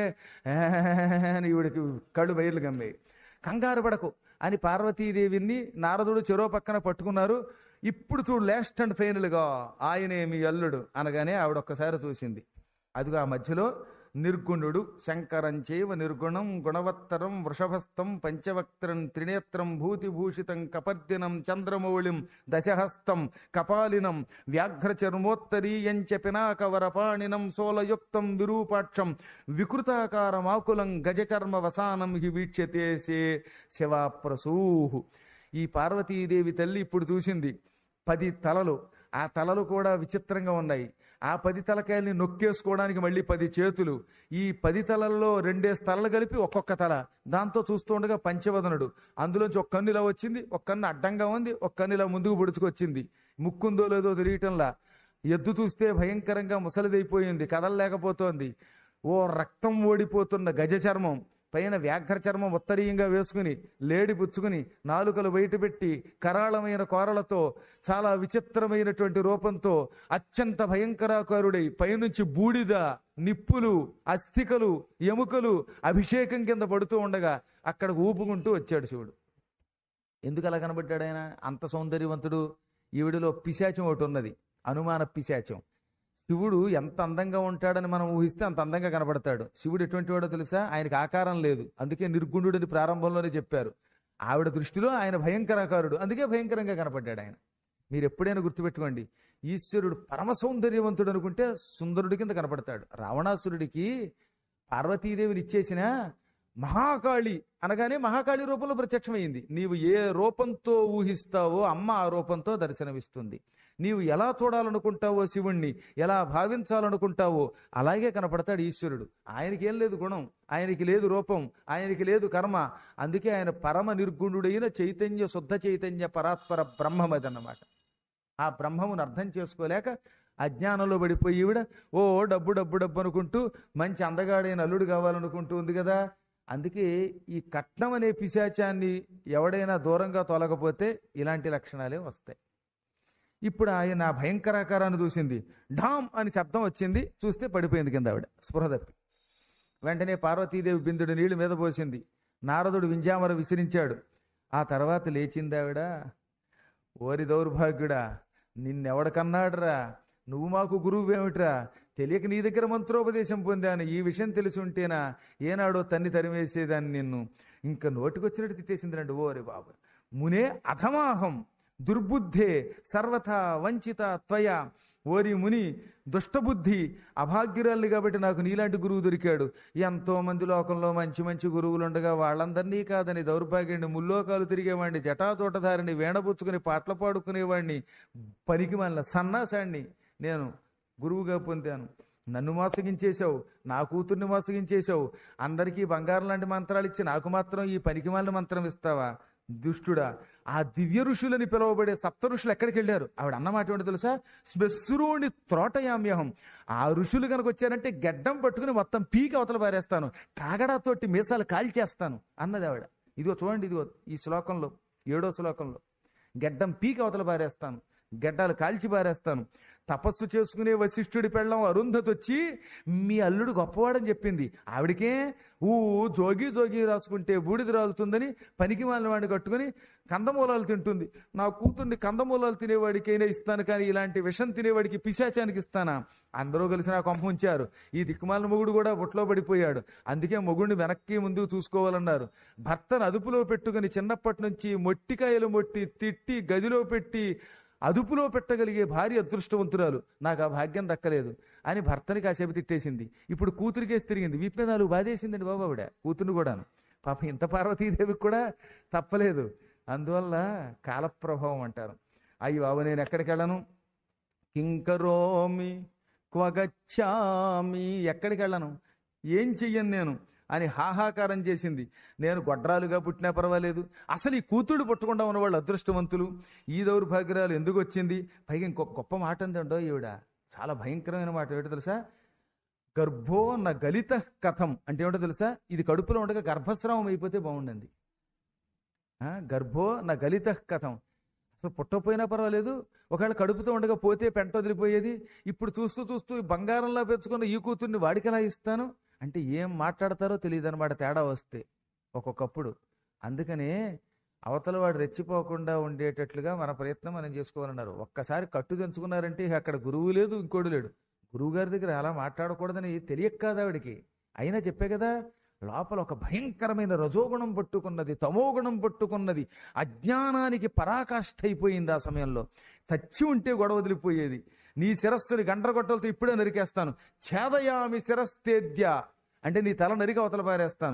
ఈవిడికి కళ్ళు బయర్లు గమ్మాయి. కంగారు పడకు అని పార్వతీదేవిని నారదుడు చెరో పక్కన పట్టుకున్నారు. ఇప్పుడు చూడు లాస్ట్ అండ్ ఫైనల్గా ఆయనే మీ అల్లుడు అనగానే ఆవిడ ఒక్కసారి చూసింది. అదిగో ఆ మధ్యలో నిర్గుణుడు, శంకరంచేవ నిర్గుణం గుణవత్తరం వృషభస్థం పంచవక్త్రం త్రినేత్రం భూతిభూషితం కపర్దినం చంద్రమౌళిం దశహస్తం కపాలినం వ్యాఘ్రచర్మోత్తరీయంచ పినాకవరపాణినం సోలయుక్తం విరూపాక్షం వికృతాకారమాకులం గజచర్మ వసానం హి వీక్ష్యతే సే శివాప్రసూహు. ఈ పార్వతీదేవి తల్లి ఇప్పుడు చూసింది 10 తలలు. ఆ తలలు కూడా విచిత్రంగా ఉన్నాయి. ఆ 10 తలకాయల్ని నొక్కేసుకోవడానికి మళ్ళీ 10 చేతులు, ఈ 10 తలల్లో 2 తలలు కలిపి ఒక్కొక్క తల, దాంతో చూస్తూ ఉండగా పంచవదనుడు. అందులోంచి ఒక కన్ను ఇలా వచ్చింది, ఒక కన్ను అడ్డంగా ఉంది, ఒక కన్ను ఇలా ముందుకు పొడుచుకొచ్చింది. ముక్కుందో లేదో తెలియటంలా. ఎద్దు చూస్తే భయంకరంగా ముసలిదైపోయింది, కదలలేకపోతోంది. ఓ రక్తం ఓడిపోతున్న గజ చర్మం, పైన వ్యాఘ్ర చర్మం ఉత్తరీయంగా వేసుకుని, లేడి పుచ్చుకుని, నాలుకలు బయటపెట్టి, కరాళమైన కోరలతో, చాలా విచిత్రమైనటువంటి రూపంతో, అత్యంత భయంకరాకారుడై పైనుంచి బూడిద, నిప్పులు, అస్థికలు, ఎముకలు అభిషేకం కింద పడుతూ ఉండగా అక్కడ ఊపుకుంటూ వచ్చాడు శివుడు. ఎందుకు అలా కనబడ్డాడు ఆయన? అంత సౌందర్యవంతుడు. ఈవిడిలో పిశాచం ఒకటి ఉన్నది, అనుమాన పిశాచం. శివుడు ఎంత అందంగా ఉంటాడని మనం ఊహిస్తే అంత అందంగా కనబడతాడు. శివుడు ఎటువంటి వాడో తెలుసా? ఆయనకి ఆకారం లేదు, అందుకే నిర్గుణుడని ప్రారంభంలోనే చెప్పారు. ఆవిడ దృష్టిలో ఆయన భయంకరాకారుడు, అందుకే భయంకరంగా కనపడ్డాడు ఆయన. మీరు ఎప్పుడైనా గుర్తుపెట్టుకోండి, ఈశ్వరుడు పరమ సౌందర్యవంతుడు అనుకుంటే సుందరుడి కింద కనపడతాడు. రావణాసురుడికి పార్వతీదేవిని ఇచ్చేసిన మహాకాళి అనగానే మహాకాళి రూపంలో ప్రత్యక్షమైంది. నీవు ఏ రూపంతో ఊహిస్తావో అమ్మ ఆ రూపంతో దర్శనమిస్తుంది. నీవు ఎలా చూడాలనుకుంటావో శివుణ్ణి, ఎలా భావించాలనుకుంటావో అలాగే కనపడతాడు ఈశ్వరుడు. ఆయనకి ఏం లేదు గుణం, ఆయనకి లేదు రూపం, ఆయనకి లేదు కర్మ. అందుకే ఆయన పరమ నిర్గుణుడైన చైతన్య, శుద్ధ చైతన్య పరాత్పర బ్రహ్మమదన్నమాట. ఆ బ్రహ్మమును అర్థం చేసుకోలేక అజ్ఞానంలో పడిపోయి ఈవిడ ఓ డబ్బు డబ్బు డబ్బు అనుకుంటూ మంచి అందగాడైన అల్లుడు కావాలనుకుంటూ ఉంది కదా. అందుకే ఈ కట్నం అనే పిశాచాన్ని ఎవడైనా దూరంగా తొలగపోతే ఇలాంటి లక్షణాలే వస్తాయి. ఇప్పుడు ఆయన ఆ భయంకరాకారాన్ని చూసింది, ఢామ్ అని శబ్దం వచ్చింది, చూస్తే పడిపోయింది కింద ఆవిడ స్పృహ తప్పి. వెంటనే పార్వతీదేవి బిందుడు నీళ్లు మీద పోసింది. నారదుడు వింజామర విసిరించాడు. ఆ తర్వాత లేచింది ఆవిడ. ఓరి దౌర్భాగ్యుడా, నిన్నెవడకన్నాడురా, నువ్వు మాకు గురువువేమిట్రా, తెలియక నీ దగ్గర మంత్రోపదేశం పొందాను, ఈ విషయం తెలిసి ఉంటేనా ఏనాడో తన్ని తరిమేసేదాన్ని నిన్ను. ఇంకా నోటికొచ్చినట్టు తిట్టేసిందిరండి. ఓరే బాబు, మునే అధమాహం దుర్బుద్ధే సర్వథా వంచిత త్వయ. ఓరి ముని, దుష్టబుద్ధి, అభాగ్యురాలి కాబట్టి నాకు నీలాంటి గురువు దొరికాడు. ఎంతో మంది లోకంలో మంచి మంచి గురువులు ఉండగా వాళ్ళందరినీ కాదని దౌర్భాగ్యుడిని, ముల్లోకాలు తిరిగేవాడిని, జటాచోటధారిని, వేణబుచ్చుకుని పాటలు పాడుకునేవాడిని, పనికి మళ్ళీ సన్నాసాన్ని నేను గురువుగా పొందాను. నన్ను మోసగించేశావు, నా కూతుర్ని మోసగించేశావు, అందరికీ బంగారం లాంటి మంత్రాలు ఇచ్చి నాకు మాత్రం ఈ పనికిమాలిన మంత్రం ఇస్తావా దుష్టుడా. ఆ దివ్య ఋషులని పిలువబడే సప్త ఋషులు ఎక్కడికి వెళ్ళారు? ఆవిడ అన్నమాట ఏంటో తెలుసా? శ్మశ్రువుని త్రోటయామ్యహం. ఆ ఋషులు కనుక వచ్చారంటే గెడ్డం పట్టుకుని మొత్తం పీకి అవతల పారేస్తాను, కాగడాతోటి మీసాలు కాల్చేస్తాను అన్నది ఆవిడ. ఇదిగో చూడండి, ఇదిగో ఈ శ్లోకంలో 7వ శ్లోకంలో, గెడ్డం పీకి అవతల పారేస్తాను, గెడ్డాలు కాల్చి పారేస్తాను. తపస్సు చేసుకునే వశిష్ఠుడి పెళ్ళం అరుంధతి వచ్చి మీ అల్లుడు గొప్పవాడని చెప్పింది. ఆవిడకే జోగి జోగి రాసుకుంటే బూడిద రాలుతుందని పనికి మాలిన వాడిని కట్టుకుని కందమూలాలు తింటుంది. నా కూతుర్ని కందమూలాలు తినేవాడికైనా ఇస్తాను, కానీ ఇలాంటి విషం తినేవాడికి, పిశాచానికి ఇస్తానా? అందరూ కలిసి నా కొంప ఉంచారు. ఈ దిక్కుమాలిన మొగుడు కూడా బొట్లో పడిపోయాడు. అందుకే మొగుడిని వెనక్కి ముందుకు చూసుకోవాలన్నారు. భర్తను అదుపులో పెట్టుకుని చిన్నప్పటి నుంచి మొట్టికాయలు మొట్టి తిట్టి గదిలో పెట్టి అదుపులో పెట్టగలిగే భార్య అదృష్టవంతురాలు, నాకు ఆ భాగ్యం దక్కలేదు అని భర్తని కాసేపు తిట్టేసింది. ఇప్పుడు కూతురికేసి తిరిగింది, వీపు 4 బాధేసిందండి బాబు ఆవిడ కూతుర్ని కూడాను. పాప ఇంత పార్వతీదేవికి కూడా తప్పలేదు. అందువల్ల కాలప్రభావం అంటారు. అయ్యో బాబు, నేను ఎక్కడికి వెళ్ళను, కింకరోమి క్వగచ్చామి, ఎక్కడికి వెళ్ళను, ఏం చెయ్యను నేను అని హాహాకారం చేసింది. నేను గొడ్రాలుగా పుట్టినా పర్వాలేదు, అసలు ఈ కూతుడు పుట్టకుండా ఉన్నవాళ్ళు అదృష్టవంతులు, ఈ దౌర్భాగ్యాలు ఎందుకు వచ్చింది? పైగా ఇంకొక గొప్ప మాట ఉందండో ఈవిడ, చాలా భయంకరమైన మాట. ఏమిటో తెలుసా? గర్భో న గలిత కథం అంటే ఏమిటో తెలుసా? ఇది కడుపులో ఉండగా గర్భస్రావం అయిపోతే బాగుండండి. గర్భో న గలిత కథం, అసలు పుట్టపోయినా పర్వాలేదు, ఒకవేళ కడుపుతో ఉండగా పోతే పెంట వదిలిపోయేది. ఇప్పుడు చూస్తూ చూస్తూ బంగారంలో పెంచుకున్న ఈ కూతుర్ని వాడికి ఎలా ఇస్తాను అంటే ఏం మాట్లాడతారో తెలియదు అనమాట తేడా వస్తే ఒక్కొక్కప్పుడు. అందుకనే అవతల వాడు రెచ్చిపోకుండా ఉండేటట్లుగా మన ప్రయత్నం మనం చేసుకోవాలన్నారు. ఒక్కసారి కట్టు తెంచుకున్నారంటే అక్కడ గురువు లేదు, ఇంకోడు లేడు. గురువు గారి దగ్గర అలా మాట్లాడకూడదని తెలియక కాదు ఆవిడికి. అయినా చెప్పే కదా, లోపల ఒక భయంకరమైన రజోగుణం పట్టుకున్నది, తమోగుణం పట్టుకున్నది, అజ్ఞానానికి పరాకాష్ఠ అయిపోయింది. ఆ సమయంలో చచ్చి ఉంటే గొడవ వదిలిపోయేది. నీ శిరస్సుని గండ్రగొట్టలతో ఇప్పుడే నరికేస్తాను, ఛేదయామి శిరస్తేద్య అంటే నీ తల నరికి అవతల పారేస్తాను.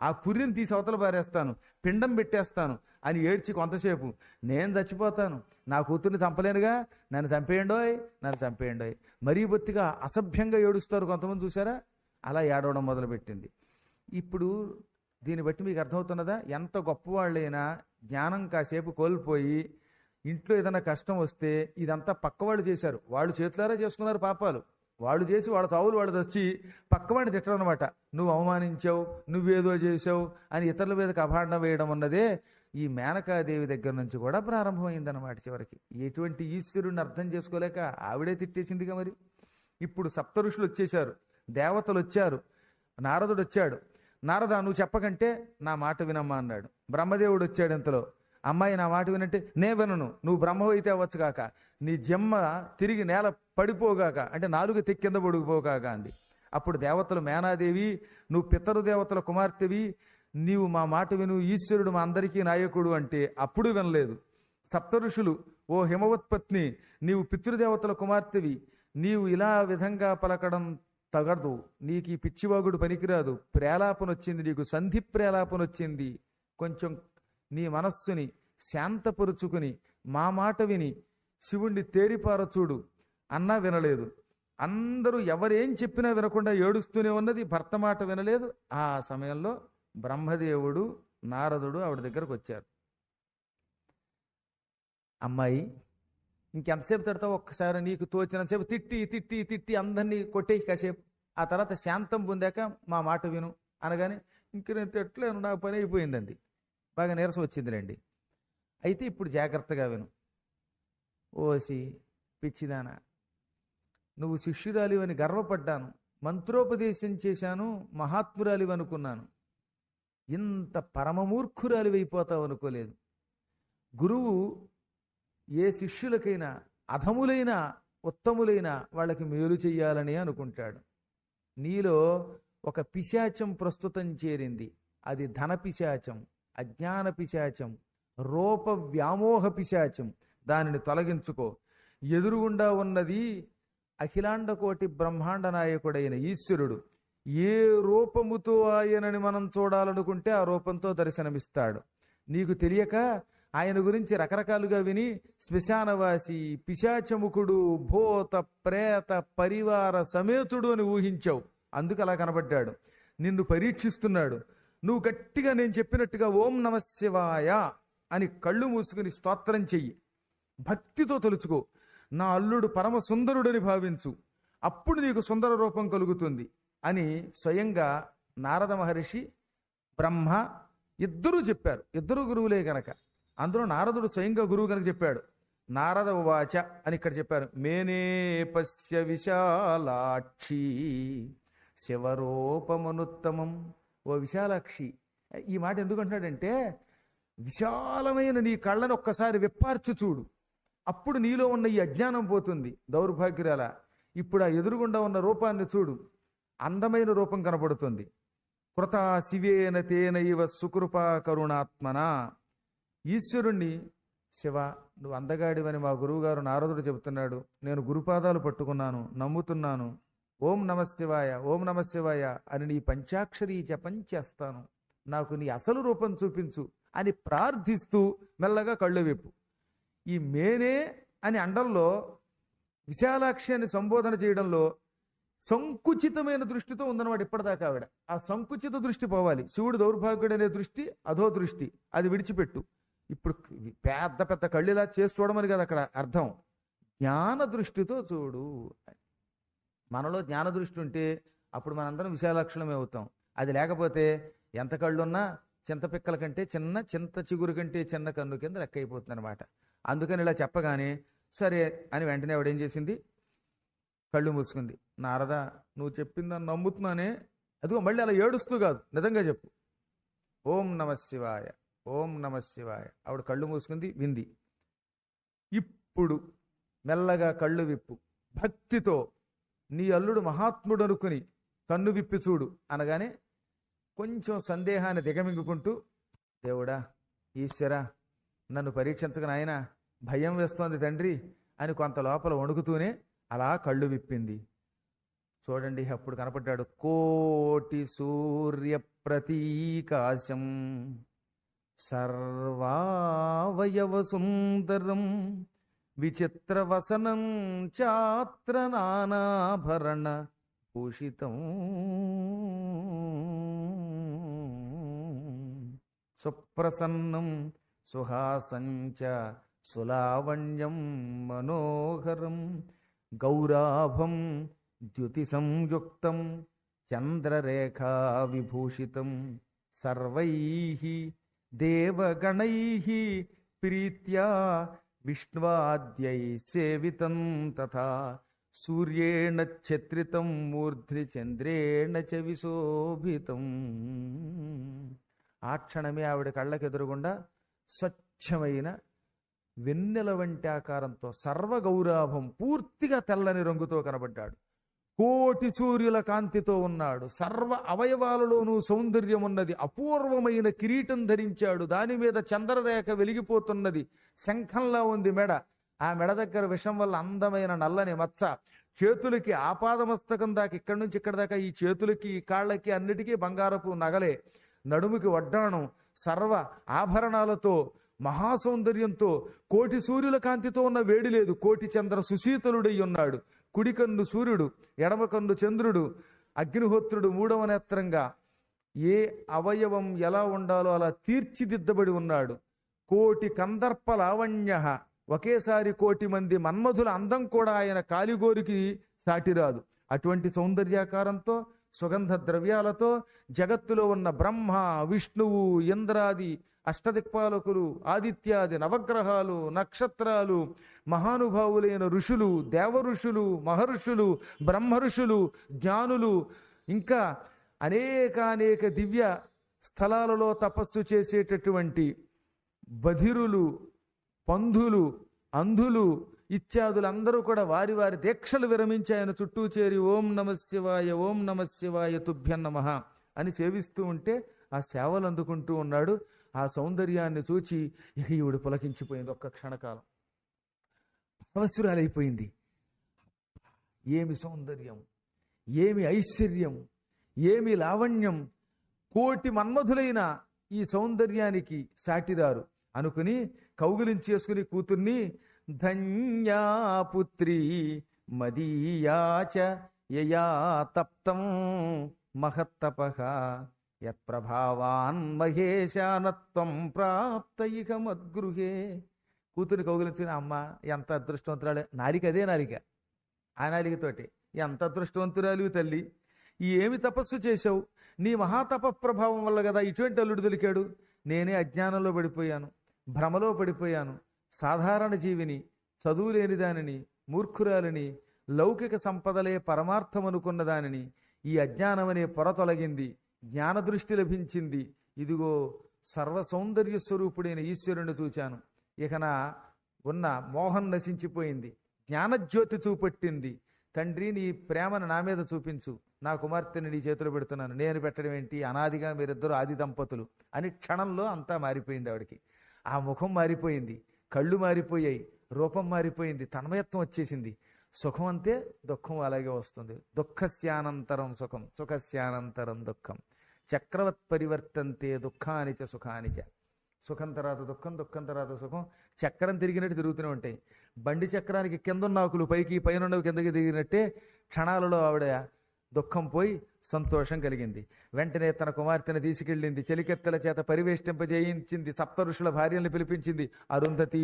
ఆ పుర్రిని తీసి అవతల పారేస్తాను, పిండం పెట్టేస్తాను అని ఏడ్చి కొంతసేపు నేను చచ్చిపోతాను, నా కూతుర్ని చంపలేనుగా, నన్ను చంపేయండోయ్, నన్ను చంపేయండోయ్. మరీ బొత్తిగా అసభ్యంగా ఏడుస్తారు కొంతమంది, చూసారా? అలా ఏడవడం మొదలుపెట్టింది. ఇప్పుడు దీన్ని బట్టి మీకు అర్థమవుతున్నదా? ఎంత గొప్పవాళ్ళైనా జ్ఞానం కాసేపు కోల్పోయి ఇంట్లో ఏదైనా కష్టం వస్తే ఇదంతా పక్కవాళ్ళు చేశారు, వాళ్ళు చేతులారా చేసుకున్నారు పాపాలు, వాళ్ళు చేసి వాళ్ళ చావులు వాళ్ళు వచ్చి పక్కవాడిని తిట్టడం అనమాట. నువ్వు అవమానించావు, నువ్వేదో చేసావు అని ఇతరుల మీదకి అభాండం వేయడం అన్నదే ఈ మేనకాదేవి దగ్గర నుంచి కూడా ప్రారంభమైందన్నమాట. చివరికి ఎటువంటి ఈశ్వరుణ్ణి అర్థం చేసుకోలేక ఆవిడే తిట్టేసిందిగా. మరి ఇప్పుడు సప్త ఋషులు వచ్చేశారు, దేవతలు వచ్చారు, నారదుడు వచ్చాడు. నారద నువ్వు చెప్పకంటే నా మాట వినమ్మా అన్నాడు. బ్రహ్మదేవుడు వచ్చాడు. ఇంతలో అమ్మాయి నా మాట వినంటే నే వినను, నువ్వు బ్రహ్మవైతే అవ్వచ్చు కాక, నీ జమ్మ తిరిగి నేల పడిపోగాక, అంటే నాలుగు తెక్కి కింద పడిపోగాక అంది. అప్పుడు దేవతలు మేనాదేవి నువ్వు పితరుదేవతల కుమార్తెవి, నీవు మా మాట విను, ఈశ్వరుడు మా అందరికీ నాయకుడు అంటే అప్పుడు వినలేదు. సప్త ఋషులు ఓ హిమవత్పత్ని నీవు పితృదేవతల కుమార్తెవి, నీవు ఇలా విధంగా పలకడం తగదు, నీకు ఈ పిచ్చివాగుడు పనికిరాదు, ప్రేలాపన వచ్చింది, నీకు సంధి ప్రేలాపన వచ్చింది, కొంచెం నీ మనస్సుని శాంతపరుచుకుని మా మాట విని శివుణ్ణి తేరిపారచూడు అన్నా వినలేదు. అందరూ ఎవరేం చెప్పినా వినకుండా ఏడుస్తూనే ఉన్నది, భర్త మాట వినలేదు. ఆ సమయంలో బ్రహ్మదేవుడు నారదుడు ఆవిడ దగ్గరకు వచ్చారు. అమ్మాయి ఇంకెంతసేపు తిడతావు, ఒక్కసారి నీకు తోచినంతసేపు తిట్టి తిట్టి తిట్టి అందరినీ కొట్టేయి కాసేపు, ఆ తర్వాత శాంతం పొందాక మా మాట విను అనగానే ఇంక నేను తిట్టలేను, నాకు పని అయిపోయిందండి, బాగా నీరసం వచ్చిందిలేండి. అయితే ఇప్పుడు జాగ్రత్తగా విను. ఓసి పిచ్చిదానా, నువ్వు శిష్యురాలివని గర్వపడ్డాను, మంత్రోపదేశం చేశాను, మహాత్మురాలివి అనుకున్నాను, ఇంత పరమమూర్ఖురాలివైపోతావు అనుకోలేదు. గురువు ఏ శిష్యులకైనా అధములైన ఉత్తములైన వాళ్ళకి మేలు చెయ్యాలని అనుకుంటాడు. నీలో ఒక పిశాచం ప్రస్తుతం చేరింది, అది ధన పిశాచం, అజ్ఞాన పిశాచం, రూప వ్యామోహ పిశాచం. దానిని తొలగించుకో. ఎదురుగుండా ఉన్నది అఖిలాండ కోటి బ్రహ్మాండ నాయకుడైన ఈశ్వరుడు. ఏ రూపముతో ఆయనని మనం చూడాలనుకుంటే ఆ రూపంతో దర్శనమిస్తాడు. నీకు తెలియక ఆయన గురించి రకరకాలుగా విని శ్మశానవాసి, పిశాచముఖుడు, భూత ప్రేత పరివార సమేతుడు అని ఊహించావు, అందుకు అలా కనబడ్డాడు. నిన్ను పరీక్షిస్తున్నాడు. నువ్వు గట్టిగా నేను చెప్పినట్టుగా ఓం నమ శివాయ అని కళ్ళు మూసుకుని స్తోత్రం చెయ్యి, భక్తితో తలుచుకో. నా అల్లుడు పరమ సుందరుడని భావించు, అప్పుడు నీకు సుందర రూపం కలుగుతుంది అని స్వయంగా నారద మహర్షి, బ్రహ్మ ఇద్దరూ చెప్పారు. ఇద్దరు గురువులే గనక అందులో నారదుడు స్వయంగా గురువు కనుక చెప్పాడు. నారద ఉవాచ అని ఇక్కడ చెప్పారు. మేనే పశ్య విశాలాక్షి శివరూపమనుత్తమం. ఓ విశాలాక్షి, ఈ మాట ఎందుకంటున్నాడంటే విశాలమైన నీ కళ్ళని ఒక్కసారి విప్పార్చు చూడు, అప్పుడు నీలో ఉన్న ఈ అజ్ఞానం పోతుంది, దౌర్భాగ్యురాల. ఇప్పుడు ఆ ఎదురుగుండా ఉన్న రూపాన్ని చూడు, అందమైన రూపం కనపడుతుంది. కృత శివేన తేనైవ సుకృపా కరుణాత్మన. ఈశ్వరుణ్ణి, శివ నువ్వు అందగాడివని మా గురువుగారు నారదుడు చెబుతున్నాడు, నేను గురుపాదాలు పట్టుకున్నాను, నమ్ముతున్నాను, ఓం నమశివాయ ఓం నమశివాయ అని నీ పంచాక్షరీ జపం చేస్తాను, నాకు నీ అసలు రూపం చూపించు అని ప్రార్థిస్తూ మెల్లగా కళ్ళు విప్పు. ఈ మేనే అని అండంలో విశాలాక్షి అని సంబోధన చేయడంలో సంకుచితమైన దృష్టితో ఉందన్నమాట ఇప్పటిదాకా ఆవిడ. ఆ సంకుచిత దృష్టి పోవాలి. శివుడు దౌర్భాగ్యుడు అనే దృష్టి, అధో దృష్టి, అది విడిచిపెట్టు. ఇప్పుడు పెద్ద పెద్ద కళ్ళులా చేసి చూడమని కదా అక్కడ అర్థం. జ్ఞాన దృష్టితో చూడు. మనలో జ్ఞాన దృష్టి ఉంటే అప్పుడు మనందరం విశాలాక్షణమే అవుతాం. అది లేకపోతే ఎంత కళ్ళున్నా చింతపిక్కల కంటే చిన్న, చింత చిగురు కంటే చిన్న కన్ను కింద లెక్క అయిపోతుంది అనమాట. అందుకని ఇలా చెప్పగానే సరే అని వెంటనే ఆవిడేం చేసింది, కళ్ళు మూసుకుంది. నారద నువ్వు చెప్పిందని నమ్ముతున్నానే, అదిగో మళ్ళీ అలా ఏడుస్తూ కాదు, నిజంగా చెప్పు, ఓం నమ శివాయ ఓం నమ శివాయ. ఆవిడ కళ్ళు మూసుకుంది, వింది. ఇప్పుడు మెల్లగా కళ్ళు విప్పు, భక్తితో నీ అల్లుడు మహాత్ముడు అనుకుని కన్ను విప్పి చూడు అనగానే కొంచెం సందేహాన్ని దిగమింగుకుంటూ, దేవుడా ఈశ్వరా నన్ను పరీక్షించక నాయన, భయం వేస్తోంది తండ్రి అని కొంత లోపల వణుకుతూనే అలా కళ్ళు విప్పింది. చూడండి అప్పుడు కనపడ్డాడు. కోటి సూర్య ప్రతీకాశం సర్వావయవ సుందరం విచిత్రవసనం చాత్ర నానాభరణ భూషితం సుప్రసన్నం సుహాసంచ సులావణ్యం మనోహరం గౌరాభం ద్యుతి సంయుక్తం చంద్రరేఖా విభూషితం సర్వైః దేవగణైః ప్రీత్యా విష్ణ్వాద్యై సేవితం తథా సూర్యేణ ఛత్రితం మూర్ధ్ని చంద్రేణ చ విశోభితం. ఆ క్షణమే ఆవిడ కళ్ళకెదురుగుండా స్వచ్ఛమైన వెన్నెల వంటి ఆకారంతో సర్వగౌరాభం పూర్తిగా తెల్లని రంగుతో కనబడ్డాడు. కోటి సూర్యుల కాంతితో ఉన్నాడు. సర్వ అవయవాలలోనూ సౌందర్యం ఉన్నది. అపూర్వమైన కిరీటం ధరించాడు. దాని మీద చంద్రరేఖ వెలిగిపోతున్నది. శంఖంలా ఉంది మెడ. ఆ మెడ దగ్గర విషం వల్ల అందమైన నల్లని మచ్చ. చేతులకి ఆపాదమస్తకం దాకా, ఇక్కడి నుంచి ఇక్కడ దాకా ఈ చేతులకి కాళ్ళకి అన్నిటికీ బంగారపు నగలే. నడుముకి వడ్డాణం. సర్వ ఆభరణాలతో మహాసౌందర్యంతో కోటి సూర్యుల కాంతితో ఉన్న వేడి లేదు. కోటి చంద్ర సుశీతలుడై ఉన్నాడు. కుడి కన్ను సూర్యుడు, ఎడమ కన్ను చంద్రుడు, అగ్నిహోత్రుడు మూడవ నేత్రంగా ఏ అవయవం ఎలా ఉండాలో అలా తీర్చిదిద్దబడి ఉన్నాడు. కోటి కందర్ప లావణ్య, ఒకేసారి కోటి మంది మన్మధుల అందం కూడా ఆయన కాలిగోరికి సాటిరాదు. అటువంటి సౌందర్యాకారంతో సుగంధ ద్రవ్యాలతో జగత్తులో ఉన్న బ్రహ్మ, విష్ణువు, ఇంద్రాది అష్టదిక్పాలకులు, ఆదిత్యాది నవగ్రహాలు, నక్షత్రాలు, మహానుభావులైన ఋషులు, దేవ ఋషులు, మహర్షులు, బ్రహ్మ ఋషులు, జ్ఞానులు, ఇంకా అనేక దివ్య స్థలాలలో తపస్సు చేసేటటువంటి బధిరులు, పంధులు, అంధులు ఇత్యాదులందరూ కూడా వారి వారి దీక్షలు విరమించి ఆయన చుట్టూ చేరి ఓం నమశివాయ, ఓం నమశివాయ తుభ్యం నమః అని సేవిస్తూ ఉంటే ఆ సేవలు అందుకుంటూ ఉన్నాడు. ఆ సౌందర్యాన్ని చూచి ఇక ఈవిడ పులకించిపోయింది. ఒక్క క్షణకాలం పరవశురాలైపోయింది. ఏమి సౌందర్యం, ఏమి ఐశ్వర్యం, ఏమి లావణ్యం, కోటి మన్మధులైన ఈ సౌందర్యానికి సాటిరారు అనుకుని కౌగిలించేసుకుని కూతుర్ని ధన్యాపుత్రి మదీయాచ యయా తప్తం మహత్తపః యత్ప్రభావాన్ మహేశానత్వం ప్రాప్త ఇక మద్గృహే. కూతుర్ని కౌగిలించుకుని అమ్మ ఎంత అదృష్టవంతురాలే. నాలిక అదే నాలిక. ఆ నాలికతోటి ఎంత అదృష్టవంతురాలు తల్లి, ఏమి తపస్సు చేశావు, నీ మహాతప ప్రభావం వల్ల కదా ఇటువంటి అల్లుడు దొరికాడు. నేనే అజ్ఞానంలో పడిపోయాను, భ్రమలో పడిపోయాను, సాధారణ జీవిని, చదువు లేని దానిని, మూర్ఖురాలిని, లౌకిక సంపదలే పరమార్థం అనుకున్న దానిని. ఈ అజ్ఞానమనే పొర తొలగింది, జ్ఞానదృష్టి లభించింది. ఇదిగో సర్వ సౌందర్య స్వరూపుడైన ఈశ్వరుని చూచాను. ఇక నా ఉన్న మోహం నశించిపోయింది, జ్ఞానజ్యోతి చూపట్టింది. తండ్రి నీ ప్రేమను నా మీద చూపించు, నా కుమార్తెని నీ చేతిలో పెడుతున్నాను. నేను పెట్టడం ఏంటి, అనాదిగా మీరిద్దరు ఆది దంపతులు అని క్షణంలో అంతా మారిపోయింది ఆవిడికి. ఆ ముఖం మారిపోయింది, కళ్ళు మారిపోయాయి, రూపం మారిపోయింది, తన్మయత్వం వచ్చేసింది. సుఖం అంతే, దుఃఖం అలాగే వస్తుంది. దుఃఖస్యానంతరం సుఖం, సుఖస్యానంతరం దుఃఖం. చక్రవత్ పరివర్తంతే దుఃఖానిచ సుఖానిచ. సుఖం తర్వాత దుఃఖం, దుఃఖం తర్వాత సుఖం. చక్రం తిరిగినట్టు తిరుగుతూనే ఉంటాయి. బండి చక్రానికి కిందున్న ఆకులు పైకి, పైన కిందకి తిరిగినట్టే క్షణాలలో ఆవిడ దుఃఖం పోయి సంతోషం కలిగింది. వెంటనే తన కుమార్తెను తీసుకెళ్ళింది, చెలికెత్తల చేత పరివేష్టింపజేయించింది, సప్త ఋషుల భార్యల్ని పిలిపించింది. అరుంధతి,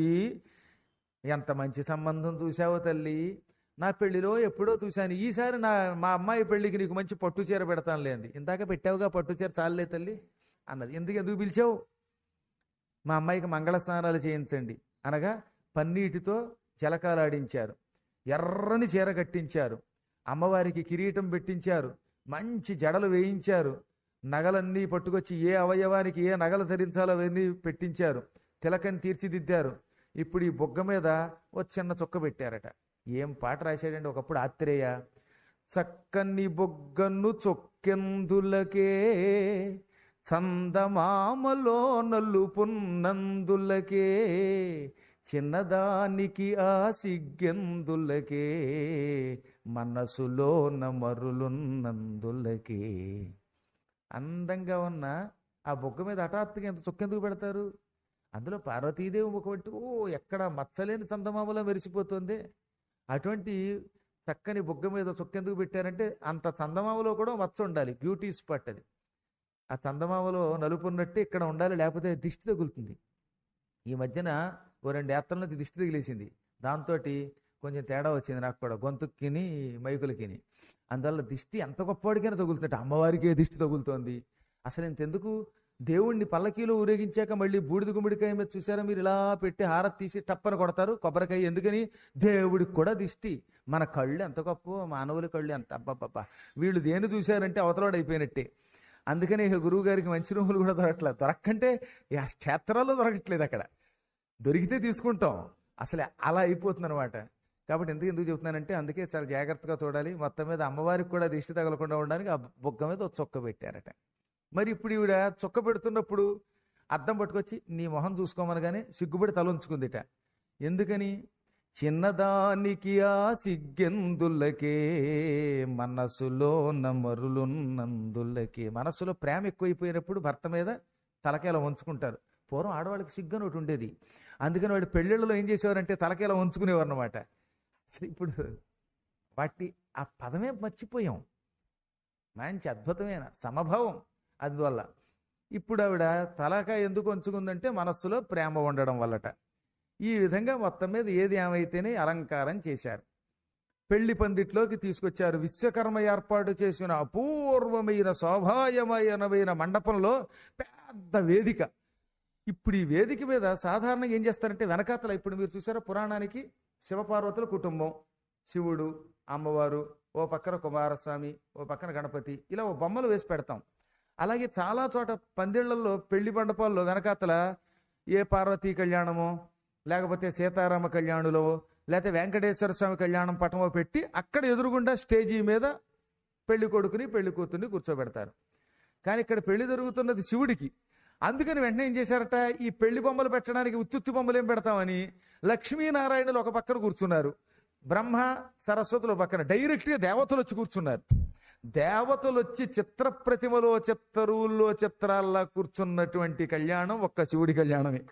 ఎంత మంచి సంబంధం చూశావో తల్లి, నా పెళ్లిలో ఎప్పుడో చూశాను, ఈసారి మా అమ్మాయి పెళ్లికి నీకు మంచి పట్టు చీర పెడతాను లేంది. ఇందాక పెట్టావుగా పట్టు చీర, చాలే తల్లి అన్నది. ఎందుకు పిలిచావు? మా అమ్మాయికి మంగళ స్నానాలు చేయించండి అనగా పన్నీటితో జలకాలాడించారు, ఎర్రని చీర కట్టించారు, అమ్మవారికి కిరీటం పెట్టించారు, మంచి జడలు వేయించారు, నగలన్నీ పట్టుకొచ్చి ఏ అవయవానికి ఏ నగలు ధరించాలో అవన్నీ పెట్టించారు, తిలకం తీర్చిదిద్దారు. ఇప్పుడు ఈ బొగ్గ మీద ఓ చిన్న చుక్క పెట్టారట. ఏం పాట రాశాడండి ఒకప్పుడు ఆత్రేయ. చక్కని బొగ్గను చొక్కెందులకే, చందమామలో నల్లు పున్నందులకే, చిన్నదానికి ఆ సిగ్గెందులకే, మనసులోన మరులున్నందులకే. అందంగా ఉన్న ఆ బొగ్గ మీద హఠాత్తుగా ఎంత చుక్కెందుకు పెడతారు? అందులో పార్వతీదేవి ముఖం పెట్టి ఎక్కడ మచ్చలేని చందమామలో మెరిసిపోతుంది. అటువంటి చక్కని బొగ్గ మీద చుక్కెందుకు పెట్టారంటే అంత చందమామలో కూడా మచ్చ ఉండాలి, బ్యూటీ స్పాట్ అది. ఆ చందమామలో నలుపు ఉన్నట్టు ఇక్కడ ఉండాలి, లేకపోతే దిష్టి తగులుతుంది. ఈ మధ్యన ఓ 2 యాత్రల నుంచి దిష్టి తగిలేసింది. దాంతో కొంచెం తేడా వచ్చింది నాకు కూడా, గొంతుకిని మైకులకిని. అందువల్ల దిష్టి ఎంత గొప్పవాడికైనా తగులుతుంటే అమ్మవారికే దిష్టి తగులుతోంది. అసలు ఇంతెందుకు, దేవుణ్ణి పల్లకీలో ఊరేగించాక మళ్ళీ బూడిద గుమ్మడికాయ మీద చూసారా మీరు, ఇలా పెట్టి హారతి తీసి టప్పని కొడతారు కొబ్బరికాయ. ఎందుకని? దేవుడికి కూడా దిష్టి. మన కళ్ళు ఎంత గొప్ప, మానవుల కళ్ళు ఎంత అబ్బబ్బబ్బా. వీళ్ళు దేని చూశారంటే అవతలోడు అయిపోయినట్టే. అందుకని గురువు గారికి మంచి రూములు కూడా దొరకట్లేదు. దొరక్కంటే క్షేత్రాల్లో దొరకట్లేదు, అక్కడ దొరికితే తీసుకుంటాం. అసలు అలా అయిపోతుంది అనమాట. కాబట్టి ఎందుకు చెబుతున్నానంటే అందుకే చాలా జాగ్రత్తగా చూడాలి. మొత్తం మీద అమ్మవారికి కూడా దిష్టి తగలకుండా ఉండడానికి ఆ బొగ్గ మీద ఒక చొక్క పెట్టారట. మరి ఇప్పుడు ఈవిడ చొక్క పెడుతున్నప్పుడు అద్దం పట్టుకొచ్చి నీ మొహం చూసుకోమనగానే సిగ్గుపడి తలంచుకుందిట. ఎందుకని? చిన్నదానికి ఆ సిగ్గెందులకే మనసులో మరులున్నందులకే. మనసులో ప్రేమ ఎక్కువైపోయినప్పుడు భర్త మీద తలకేలా ఉంచుకుంటారు. పూర్వం ఆడవాళ్ళకి సిగ్గు అని ఒకటి ఉండేది. అందుకని వాడు పెళ్ళిళ్ళలో ఏం చేసేవారంటే తలకేలా ఉంచుకునేవారు అనమాట. అసలు ఇప్పుడు ఆ పదమే మర్చిపోయాం. మంచి అద్భుతమైన సమభావం. అందువల్ల ఇప్పుడు ఆవిడ తలకాయ ఎందుకు ఉంచుకుందంటే మనస్సులో ప్రేమ ఉండడం వల్లట. ఈ విధంగా మొత్తం మీద ఏది ఏమైతేనే అలంకారం చేశారు. పెళ్లి పందిట్లోకి తీసుకొచ్చారు. విశ్వకర్మ ఏర్పాటు చేసిన అపూర్వమైన శోభాయమైన మండపంలో పెద్ద వేదిక. ఇప్పుడు ఈ వేదిక మీద సాధారణంగా ఏం చేస్తారంటే వెనకాతల, ఇప్పుడు మీరు చూసారా పురాణానికి శివపార్వతుల కుటుంబం, శివుడు, అమ్మవారు, ఓ పక్కన కుమారస్వామి, ఓ పక్కన గణపతి, ఇలా ఓ బొమ్మలు వేసి పెడతాం. అలాగే చాలా చోట పందిళ్లలో పెళ్లి మండపాల్లో వెనకాతల ఏ పార్వతీ కళ్యాణమో, లేకపోతే సీతారామ కళ్యాణులో, లేకపోతే వెంకటేశ్వర స్వామి కళ్యాణం పటమో పెట్టి అక్కడ ఎదురుగుండా స్టేజీ మీద పెళ్లి కొడుకుని పెళ్లి కూతుర్ని కూర్చోబెడతారు. కానీ ఇక్కడ పెళ్లి జరుగుతున్నది శివుడికి. అందుకని వెంటనే ఏం చేశారట, ఈ పెళ్లి బొమ్మలు పెట్టడానికి ఉత్తుత్తి బొమ్మలు ఏం పెడతామని లక్ష్మీనారాయణులు ఒక పక్కన కూర్చున్నారు, బ్రహ్మ సరస్వతులు పక్కన. డైరెక్ట్గా దేవతలు వచ్చి కూర్చున్నారు. దేవతలు వచ్చి చిత్ర ప్రతిమలో చిత్తరువుల్లో చిత్రాల్లా కూర్చున్నటువంటి కళ్యాణం ఒక్క శివుడి కళ్యాణమే.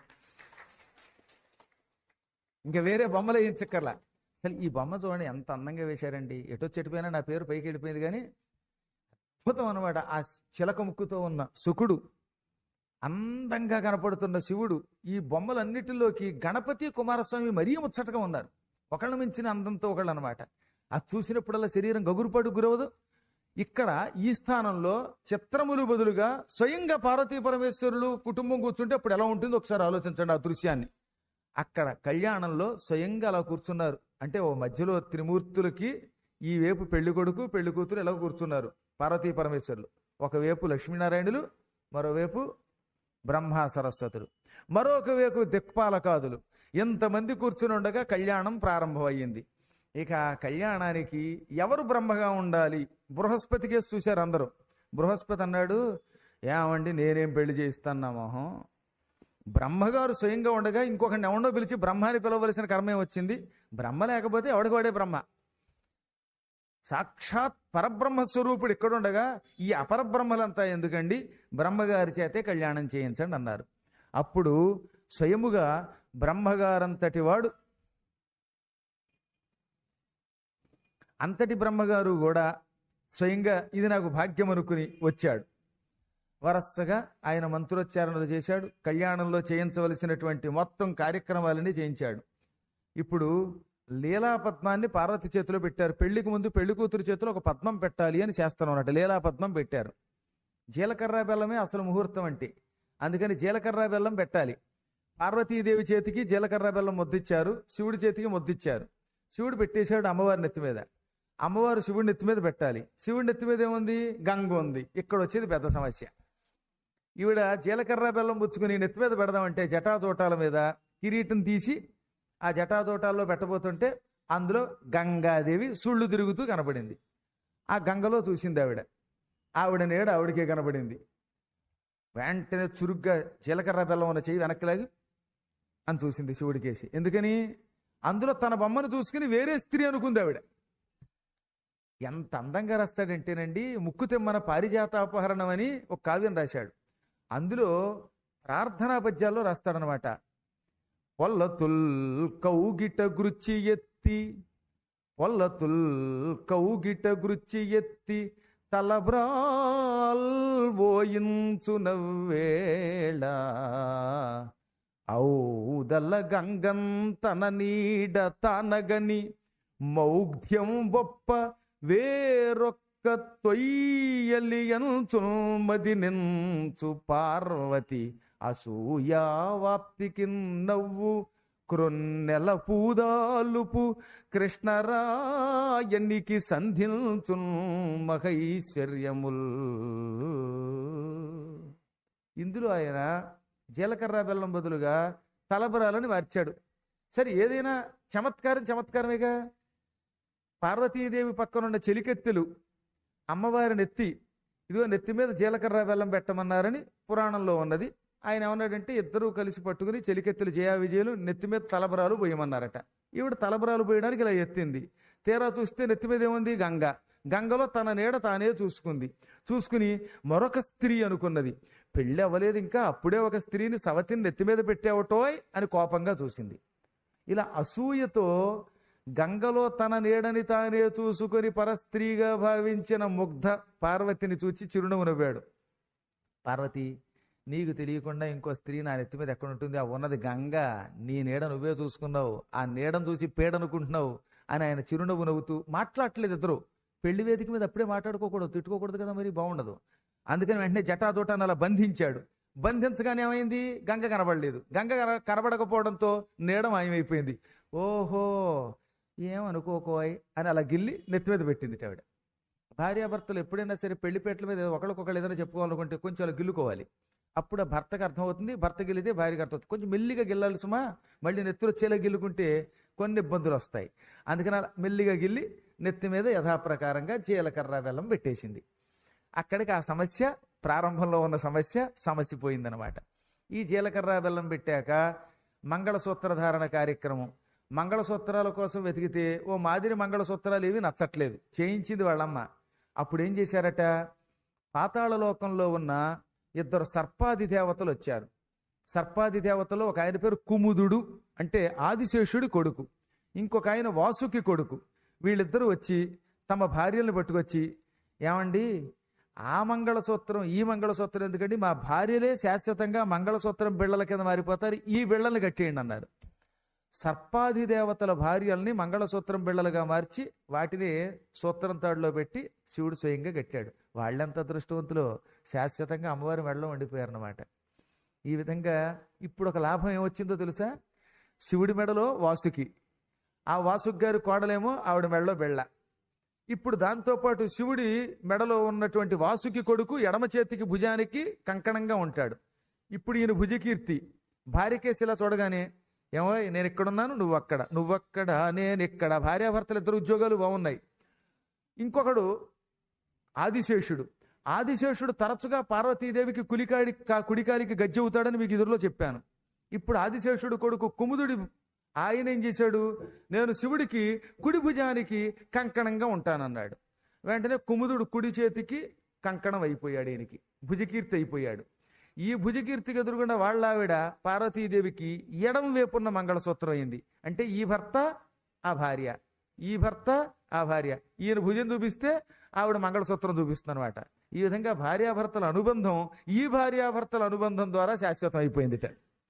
ఇంకా వేరే బొమ్మలు వేయించక్కర్లా. అసలు ఈ బొమ్మ చూడండి ఎంత అందంగా వేశారండి. ఎటో చెడిపోయినా నా పేరు పైకి వెళ్ళిపోయింది, కానీ అద్భుతం అనమాట. ఆ చిలక ముక్కుతో ఉన్న శుకుడు, అందంగా కనపడుతున్న శివుడు, ఈ బొమ్మలన్నిటిలోకి గణపతి కుమారస్వామి మరీ ముచ్చటగా ఉన్నారు. ఒకళ్ళ మించిన అందంతో ఒకళ్ళు అనమాట. అది చూసినప్పుడల్లా శరీరం గగురుపాటు గురవదు. ఇక్కడ ఈ స్థానంలో చిత్రములు బదులుగా స్వయంగా పార్వతీ పరమేశ్వరులు కుటుంబం కూర్చుంటే అప్పుడు ఎలా ఉంటుందో ఒకసారి ఆలోచించండి ఆ దృశ్యాన్ని. అక్కడ కళ్యాణంలో స్వయంగా అలా కూర్చున్నారు. అంటే ఓ మధ్యలో త్రిమూర్తులకి ఈ వైపు పెళ్లి కొడుకు పెళ్లి కూతురు ఎలా కూర్చున్నారు పార్వతీ పరమేశ్వరులు. ఒకవైపు లక్ష్మీనారాయణులు, మరోవైపు బ్రహ్మ సరస్వతులు, మరొక వైపు దిక్పాలకాదులు. ఎంతమంది కూర్చుని ఉండగా కళ్యాణం ప్రారంభమయ్యింది. ఇక కళ్యాణానికి ఎవరు బ్రహ్మగా ఉండాలి? బృహస్పతి కేసు చూశారు అందరూ. బృహస్పతి అన్నాడు, ఏమండి నేనేం పెళ్లి చేయిస్తాను మొహం, బ్రహ్మగారు స్వయంగా ఉండగా ఇంకొకరిని ఎవడో పిలిచి బ్రహ్మాని పిలవలసిన కర్మే వచ్చింది. బ్రహ్మ లేకపోతే ఎవడికి వాడే బ్రహ్మ. సాక్షాత్ పరబ్రహ్మ స్వరూపుడు ఇక్కడుండగా ఈ అపరబ్రహ్మలంతా ఎందుకండి, బ్రహ్మగారి చేతే కళ్యాణం చేయించండి అన్నారు. అప్పుడు స్వయముగా బ్రహ్మగారంతటి వాడు, అంతటి బ్రహ్మగారు కూడా స్వయంగా ఇది నాకు భాగ్యం అనుకుని వచ్చాడు. వరసగా ఆయన మంత్రోచ్చారణలు చేశాడు. కళ్యాణంలో చేయించవలసినటువంటి మొత్తం కార్యక్రమాలన్నీ చేయించాడు. ఇప్పుడు లీలాపద్మాన్ని పార్వతి చేతిలో పెట్టారు. పెళ్లికి ముందు పెళ్లి కూతురు చేతిలో ఒక పద్మం పెట్టాలి అని చేస్తాను అన్నట్టు లీలాపద్మం పెట్టారు. జీలకర్ర బెల్లమే అసలు ముహూర్తం అంటే, అందుకని జీలకర్ర బెల్లం పెట్టాలి. పార్వతీదేవి చేతికి జీలకర్ర బెల్లం ముద్దిచ్చారు, శివుడి చేతికి ముద్దిచ్చారు. శివుడు పెట్టేశాడు అమ్మవారి నెత్తి మీద. అమ్మవారు శివుడి నెత్తి మీద పెట్టాలి. శివుడి నెత్తి మీద ఏముంది? గంగ ఉంది. ఇక్కడ వచ్చేది పెద్ద సమస్య. ఈవిడ జీలకర్ర బెల్లం పుచ్చుకుని నెత్తి మీద పెడదామంటే జటాతోటాల మీద కిరీటం తీసి ఆ జటాతోటాల్లో పెట్టబోతుంటే అందులో గంగాదేవి సుళ్ళు తిరుగుతూ కనపడింది. ఆ గంగలో చూసింది ఆవిడ నేడు ఆవిడకే కనపడింది. వెంటనే చురుగ్గా జీలకర్ర బెల్లం ఉన్న చెయ్యి వెనక్కిలాగి అని చూసింది శివుడికేసి. ఎందుకని? అందులో తన బొమ్మను చూసుకుని వేరే స్త్రీ అనుకుంది ఆవిడ. ఎంత అందంగా రాస్తాడంటేనండి, ముక్కు తెమ్మన పారిజాతాపహరణం అని ఒక కావ్యం రాశాడు. అందులో ప్రార్థనా పద్యాల్లో రాస్తాడనమాట. పొల్లతుల్ కౌగిట గృచి ఎత్తి, పొల్లతుల్ కౌగిట గృచి ఎత్తి తలబ్రాల్ ఓయించు నవ్వేళ, ఔదల గంగం తన నీడ తానగని మౌగ్ధ్యం బొప్ప వేరొక్క తొయ్యలియంచు మది నెంచు పార్వతి, అసూయావాప్తికి నవ్వు క్రొన్నెల పూదాలుపు కృష్ణరాయనికి సంధించు మహైశ్వర్యముల్. ఇందులో ఆయన జీలకర్ర బెల్లం బదులుగా తలబరాలని మార్చాడు. సరే, ఏదైనా చమత్కారమేగా. పార్వతీదేవి పక్కనున్న చెలికెత్తెలు అమ్మవారిని ఎత్తి, ఇదిగో నెత్తి మీద జీలకర్ర బెల్లం పెట్టమన్నారని పురాణంలో ఉన్నది. ఆయన ఏమన్నాడంటే, ఇద్దరూ కలిసి పట్టుకుని చెలికెత్తులు జయా విజయులు నెత్తి మీద తలబరాలు పోయమన్నారట. ఈవిడ తలబరాలు పోయడానికి ఇలా ఎత్తింది. తీరా చూస్తే నెత్తి మీద ఏముంది? గంగ. గంగలో తన నీడ తానే చూసుకుని మరొక స్త్రీ అనుకున్నది. పెళ్ళి అవ్వలేదు ఇంకా, అప్పుడే ఒక స్త్రీని సవతిని నెత్తి మీద పెట్టావటోయ్ అని కోపంగా చూసింది. ఇలా అసూయతో గంగలో తన నీడని తానే చూసుకొని పరస్త్రీగా భావించిన ముగ్ధ పార్వతిని చూచి చిరునవ్వు నవ్వాడు. పార్వతి, నీకు తెలియకుండా ఇంకో స్త్రీ నా నెత్తి మీద ఎక్కడ ఉంటుంది? ఆ ఉన్నది గంగ. నీ నీడ నువ్వే చూసుకున్నావు, ఆ నీడను చూసి పేడనుకుంటున్నావు అని ఆయన చిరునవ్వు నవ్వుతూ. మాట్లాడలేదు ఇద్దరు. పెళ్లి వేదిక మీద అప్పుడే మాట్లాడుకోకూడదు, తిట్టుకోకూడదు కదా, మరి బాగుండదు. అందుకని వెంటనే జటాజోటాన్ని అలా బంధించాడు. బంధించగానే ఏమైంది? గంగ కనబడలేదు. గంగ కనబడకపోవడంతో నీడ మాయమైపోయింది. ఓహో, ఏమనుకోకోయ్ అని అలా గిల్లి నెత్తి మీద పెట్టింది ఆవిడ. భార్యాభర్తలు ఎప్పుడైనా సరే పెళ్లిపేటల మీద ఒకళ్ళకొకళ్ళు ఏదైనా చెప్పుకోవాలనుకుంటే కొంచెం అలా గిల్లుకోవాలి. అప్పుడు ఆ భర్తకు అర్థమవుతుంది, భర్త గిల్లితే భార్యకి అర్థమవుతుంది. కొంచెం మెల్లిగా గిల్లాలి సుమా, మళ్ళీ నెత్తులు వచ్చేలా గిల్లుకుంటే కొన్ని ఇబ్బందులు వస్తాయి. అందుకని అలా మెల్లిగా గిల్లి నెత్తి మీద యథాప్రకారంగా జీలకర్ర బెల్లం పెట్టేసింది. అక్కడికి ఆ సమస్య, ప్రారంభంలో ఉన్న సమస్య పోయిందనమాట. ఈ జీలకర్ర బెల్లం పెట్టాక మంగళసూత్ర ధారణ కార్యక్రమం. మంగళసూత్రాల కోసం వెతికితే ఓ మాదిరి మంగళసూత్రాలు ఏవి నచ్చట్లేదు. చేయించింది వాళ్ళమ్మ. అప్పుడు ఏం చేశారట, పాతాళ లోకంలో ఉన్న ఇద్దరు సర్పాది దేవతలు వచ్చారు. సర్పాది దేవతలో ఒక ఆయన పేరు కుముదుడు, అంటే ఆదిశేషుడి కొడుకు. ఇంకొక ఆయన వాసుకి కొడుకు. వీళ్ళిద్దరూ వచ్చి తమ భార్యలను పట్టుకొచ్చి, ఏమండి ఆ మంగళసూత్రం ఈ మంగళసూత్రం ఎందుకండి, మా భార్యలే శాశ్వతంగా మంగళసూత్రం బిళ్ళల కింద మారిపోతారు, ఈ బిళ్ళల్ని కట్టేయండి అన్నారు. సర్పాది దేవతల భార్యల్ని మంగళసూత్రం బిళ్ళలుగా మార్చి వాటిని సూత్రం తాడులో పెట్టి శివుడు స్వయంగా కట్టాడు. వాళ్ళెంత అదృష్టవంతులో శాశ్వతంగా అమ్మవారి మెడలో వండిపోయారన్నమాట. ఈ విధంగా ఇప్పుడు ఒక లాభం ఏమొచ్చిందో తెలుసా? శివుడి మెడలో వాసుకి, ఆ వాసుకి గారి కోడలేమో ఆవిడ మెడలో బెళ్ళ. ఇప్పుడు దాంతోపాటు శివుడి మెడలో ఉన్నటువంటి వాసుకి కొడుకు ఎడమ చేతికి భుజానికి కంకణంగా ఉంటాడు. ఇప్పుడు ఈయన భుజకీర్తి. భార్యకేసి ఇలా చూడగానే, ఏమో నేను ఇక్కడున్నాను, నువ్వక్కడ నేను ఇక్కడ. భార్యాభర్తలు ఇద్దరు ఉద్యోగాలు బాగున్నాయి. ఇంకొకడు ఆదిశేషుడు. ఆదిశేషుడు తరచుగా పార్వతీదేవికి కుడికాలికి గజ్జె అవుతాడని మీకు ఎదురులో చెప్పాను. ఇప్పుడు ఆదిశేషుడు కొడుకు కుముదుడి ఆయన ఏం చేశాడు, నేను శివుడికి కుడి భుజానికి కంకణంగా ఉంటానన్నాడు. వెంటనే కుముదుడు కుడి చేతికి కంకణం అయిపోయాడు, ఈయనకి భుజకీర్తి అయిపోయాడు. ఈ భుజకీర్తికి ఎదురుగుండా వాళ్ళ ఆవిడ పార్వతీదేవికి ఎడం వేపున్న మంగళసూత్రం అయింది. అంటే ఈ భర్త ఆ భార్య, ఈ భర్త ఆ భార్య. ఈయన భుజం చూపిస్తే ఆవిడ మంగళసూత్రం చూపిస్తుంది అనమాట. ఈ విధంగా భార్యాభర్తల అనుబంధం ఈ భార్యాభర్తల అనుబంధం ద్వారా శాశ్వతం అయిపోయిందిట.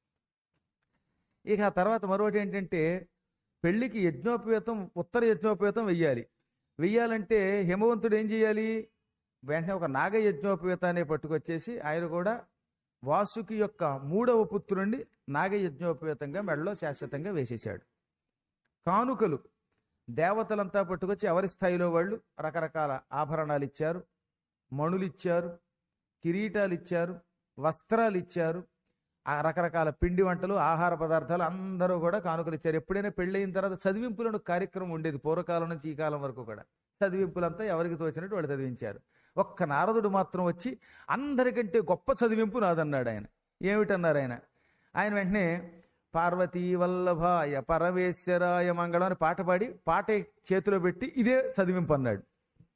ఇక ఆ తర్వాత మరొకటి ఏంటంటే, పెళ్లికి యజ్ఞోపవేతం, ఉత్తర యజ్ఞోపవేతం వెయ్యాలంటే హిమవంతుడు ఏం చేయాలి, వెంటనే ఒక నాగయజ్ఞోపవేతాన్ని పట్టుకొచ్చేసి ఆయన కూడా వాసుకి యొక్క 3వ పుత్రుణ్ణి నాగయజ్ఞోపవేతంగా మెడలో శాశ్వతంగా వేసేశాడు. కానుకలు దేవతలంతా పట్టుకొచ్చి ఎవరి స్థాయిలో వాళ్ళు రకరకాల ఆభరణాలు ఇచ్చారు, మణులు ఇచ్చారు, కిరీటాలు ఇచ్చారు, వస్త్రాలు ఇచ్చారు, ఆ రకరకాల పిండి వంటలు, ఆహార పదార్థాలు అందరూ కూడా కానుకలు ఇచ్చారు. ఎప్పుడైనా పెళ్ళయిన తర్వాత చదివింపులను కార్యక్రమం ఉండేది, పూర్వకాలం నుంచి ఈ కాలం వరకు కూడా. చదివింపులంతా ఎవరికి తోచినట్టు వాళ్ళు చదివించారు. ఒక్క నారదుడు మాత్రం వచ్చి అందరికంటే గొప్ప చదివింపు నాదన్నాడు. ఆయన ఏమిటన్నారు ఆయన వెంటనే పార్వతీ వల్లభాయ పరమేశ్వరాయ మంగళం అని పాట పాడి పాట చేతిలో పెట్టి ఇదే చదివింపు అన్నాడు.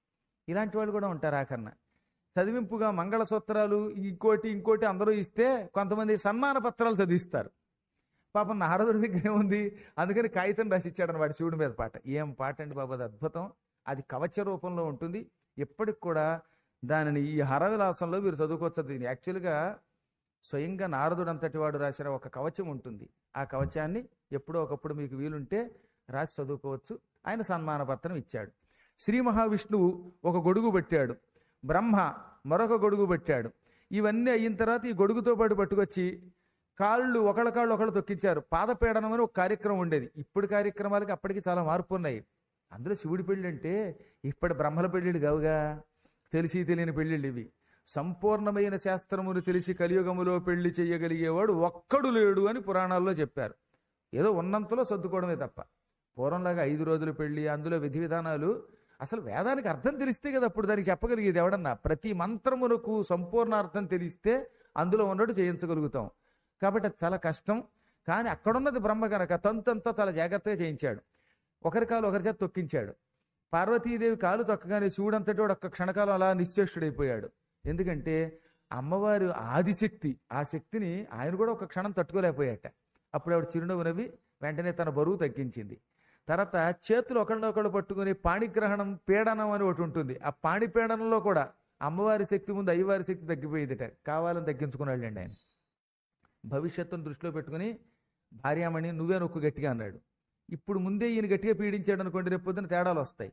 ఇలాంటి వాళ్ళు కూడా ఉంటారు ఆఖరణ. చదివింపుగా మంగళసూత్రాలు ఇంకోటి ఇంకోటి అందరూ ఇస్తే కొంతమంది సన్మాన పత్రాలు చదివిస్తారు. పాపం నారదుడి దగ్గర ఏముంది, అందుకని కాగితం రాసి ఇచ్చాడనమాట శివుడి మీద పాట. ఏం పాట అండి బాబు, అది అద్భుతం. అది కవచ రూపంలో ఉంటుంది. ఎప్పటికి కూడా దానిని ఈ హరవిలాసంలో మీరు చదువుకోవచ్చు. యాక్చువల్గా స్వయంగా నారదుడు అంతటి వాడు రాసిన ఒక కవచం ఉంటుంది. ఆ కవచాన్ని ఎప్పుడో ఒకప్పుడు మీకు వీలుంటే రాసి చదువుకోవచ్చు. ఆయన సన్మాన పత్రం ఇచ్చాడు. శ్రీ మహావిష్ణువు ఒక గొడుగు పెట్టాడు, బ్రహ్మ మరొక గొడుగు పెట్టాడు. ఇవన్నీ అయిన తర్వాత ఈ గొడుగుతో పాటు పట్టుకొచ్చి కాళ్ళు ఒకళ్ళ కాళ్ళు ఒకళ్ళు తొక్కించారు. పాదపీడనం అని ఒక కార్యక్రమం ఉండేది. ఇప్పుడు కార్యక్రమాలకి అప్పటికి చాలా మార్పు ఉన్నాయి. అందులో శివుడి పెళ్ళి అంటే ఇప్పటి బ్రహ్మల పెళ్ళిళ్ళు కావుగా, తెలిసి తెలియని పెళ్ళిళ్ళు ఇవి. సంపూర్ణమైన శాస్త్రమును తెలిసి కలియుగములో పెళ్లి చేయగలిగేవాడు ఒక్కడు లేడు అని పురాణాల్లో చెప్పారు. ఏదో ఉన్నంతలో సర్దుకోవడమే తప్ప పూర్వంలాగా 5 రోజుల పెళ్లి, అందులో విధి విధానాలు, అసలు వేదానికి అర్థం తెలిస్తే కదా అప్పుడు దానికి చెప్పగలిగేది ఎవడన్నా. ప్రతి మంత్రమునకు సంపూర్ణ అర్థం తెలిస్తే అందులో ఉన్నట్టు చేయించగలుగుతాం. కాబట్టి అది చాలా కష్టం. కానీ అక్కడున్నది బ్రహ్మ కనుక తంతంతా చాలా జాగ్రత్తగా చేయించాడు. ఒకరి కాలు ఒకరి చేత తొక్కించాడు. పార్వతీదేవి కాలు తొక్కగానే శివుడంతటి వాడు ఒక్క క్షణకాలం అలా నిశ్చేష్టుడైపోయాడు. ఎందుకంటే అమ్మవారు ఆదిశక్తి, ఆ శక్తిని ఆయన కూడా ఒక క్షణం తట్టుకోలేకపోయాట. అప్పుడు ఆవిడ చిరునవ్వు నవ్వి వెంటనే తన బరువు తగ్గించింది. తర్వాత చేతులు ఒకళ్ళొకళ్ళు పట్టుకుని పాణిగ్రహణం పీడనం అని ఒకటి ఉంటుంది. ఆ పాణి పీడనంలో కూడా అమ్మవారి శక్తి ముందు అయ్యవారి శక్తి తగ్గిపోయిందిట. కావాలని తగ్గించుకున్నాళ్ళండి ఆయన. భవిష్యత్తును దృష్టిలో పెట్టుకుని భార్యామణి నువ్వే నొక్కు గట్టిగా అన్నాడు. ఇప్పుడు ముందే ఈయన గట్టిగా పీడించాడు అనుకోండి, రేపు పొద్దున తేడాలు వస్తాయి.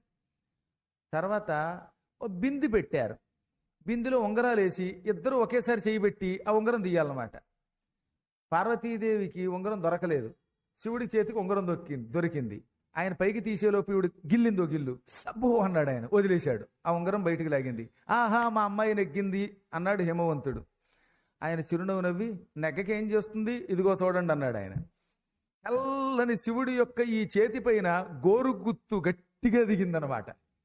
తర్వాత ఓ బింది పెట్టారు. బిందులో ఉంగరాలు వేసి ఇద్దరు ఒకేసారి చేయబెట్టి ఆ ఉంగరం తీయాలన్నమాట. పార్వతీదేవికి ఉంగరం దొరకలేదు, శివుడి చేతికి ఉంగరం దొరికింది. ఆయన పైకి తీసేలోపు ఇవిడు గిల్లిందో గిల్లు సబ్బో అన్నాడు. ఆయన వదిలేశాడు. ఆ ఉంగరం బయటికి లాగింది. ఆహా మా అమ్మాయి నెగ్గింది అన్నాడు హిమవంతుడు. ఆయన చిరునవ్వు నవ్వి నెగ్గకేం చేస్తుంది ఇదిగో చూడండి అన్నాడు ఆయన. చల్లని శివుడి యొక్క ఈ చేతి పైన గోరు గుత్తు గట్టిగా దిగిందనమాట.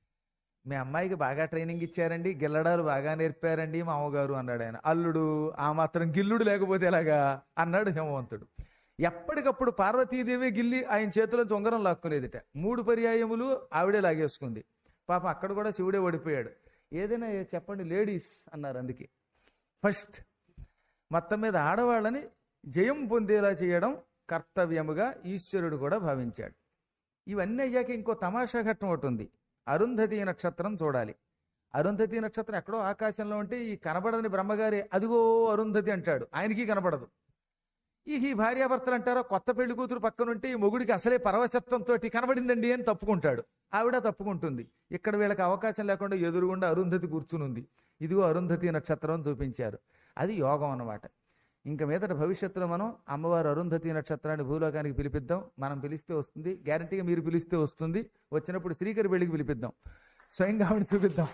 మీ అమ్మాయికి బాగా ట్రైనింగ్ ఇచ్చారండి, గిల్లడాలు బాగా నేర్పారండి మా అమ్మగారు అన్నాడు ఆయన. అల్లుడు ఆ మాత్రం గిల్లుడు లేకపోతే ఎలాగా అన్నాడు హిమవంతుడు. ఎప్పటికప్పుడు పార్వతీదేవి గిల్లి ఆయన చేతిలోంచి ఉంగరం లాక్కునేదిట. 3 పర్యాయములు ఆవిడే లాగేసుకుంది. పాపం అక్కడ కూడా శివుడే ఓడిపోయాడు. ఏదైనా చెప్పండి లేడీస్ అన్నారు. అందుకే ఫస్ట్ మొత్తం మీద ఆడవాళ్ళని జయం పొందేలా చేయడం కర్తవ్యముగా ఈశ్వరుడు కూడా భావించాడు. ఇవన్నీ అయ్యాక ఇంకో తమాషా ఘట్టం ఒకటి ఉంది. అరుంధతి నక్షత్రం చూడాలి. అరుంధతి నక్షత్రం ఎక్కడో ఆకాశంలో ఉంటే ఈ కనబడదని బ్రహ్మగారి అదిగో అరుంధతి అంటాడు, ఆయనకి కనబడదు. ఈ భార్యాభర్తలు అంటారా, కొత్త పెళ్లి కూతురు పక్కనుంటే ఈ మొగుడికి అసలే పరవశత్వంతో కనబడిందండి అని తప్పుకుంటాడు. ఆవిడ తప్పుకుంటుంది. ఇక్కడ వీళ్ళకి అవకాశం లేకుండా ఎదురుగుండా అరుంధతి కూర్చునుంది. ఇదిగో అరుంధతి నక్షత్రం చూపించారు. అది యోగం అన్నమాట. ఇంక మీదట భవిష్యత్తులో మనం అమ్మవారు అరుంధతి నక్షత్రాన్ని భూలోకానికి పిలిపిద్దాం. మనం పిలిస్తే వస్తుంది, గ్యారంటీగా మీరు పిలిస్తే వస్తుంది. వచ్చినప్పుడు శ్రీకరి పెళ్లికి పిలిపిద్దాం, స్వయంగా ఆవిడ చూపిద్దాం.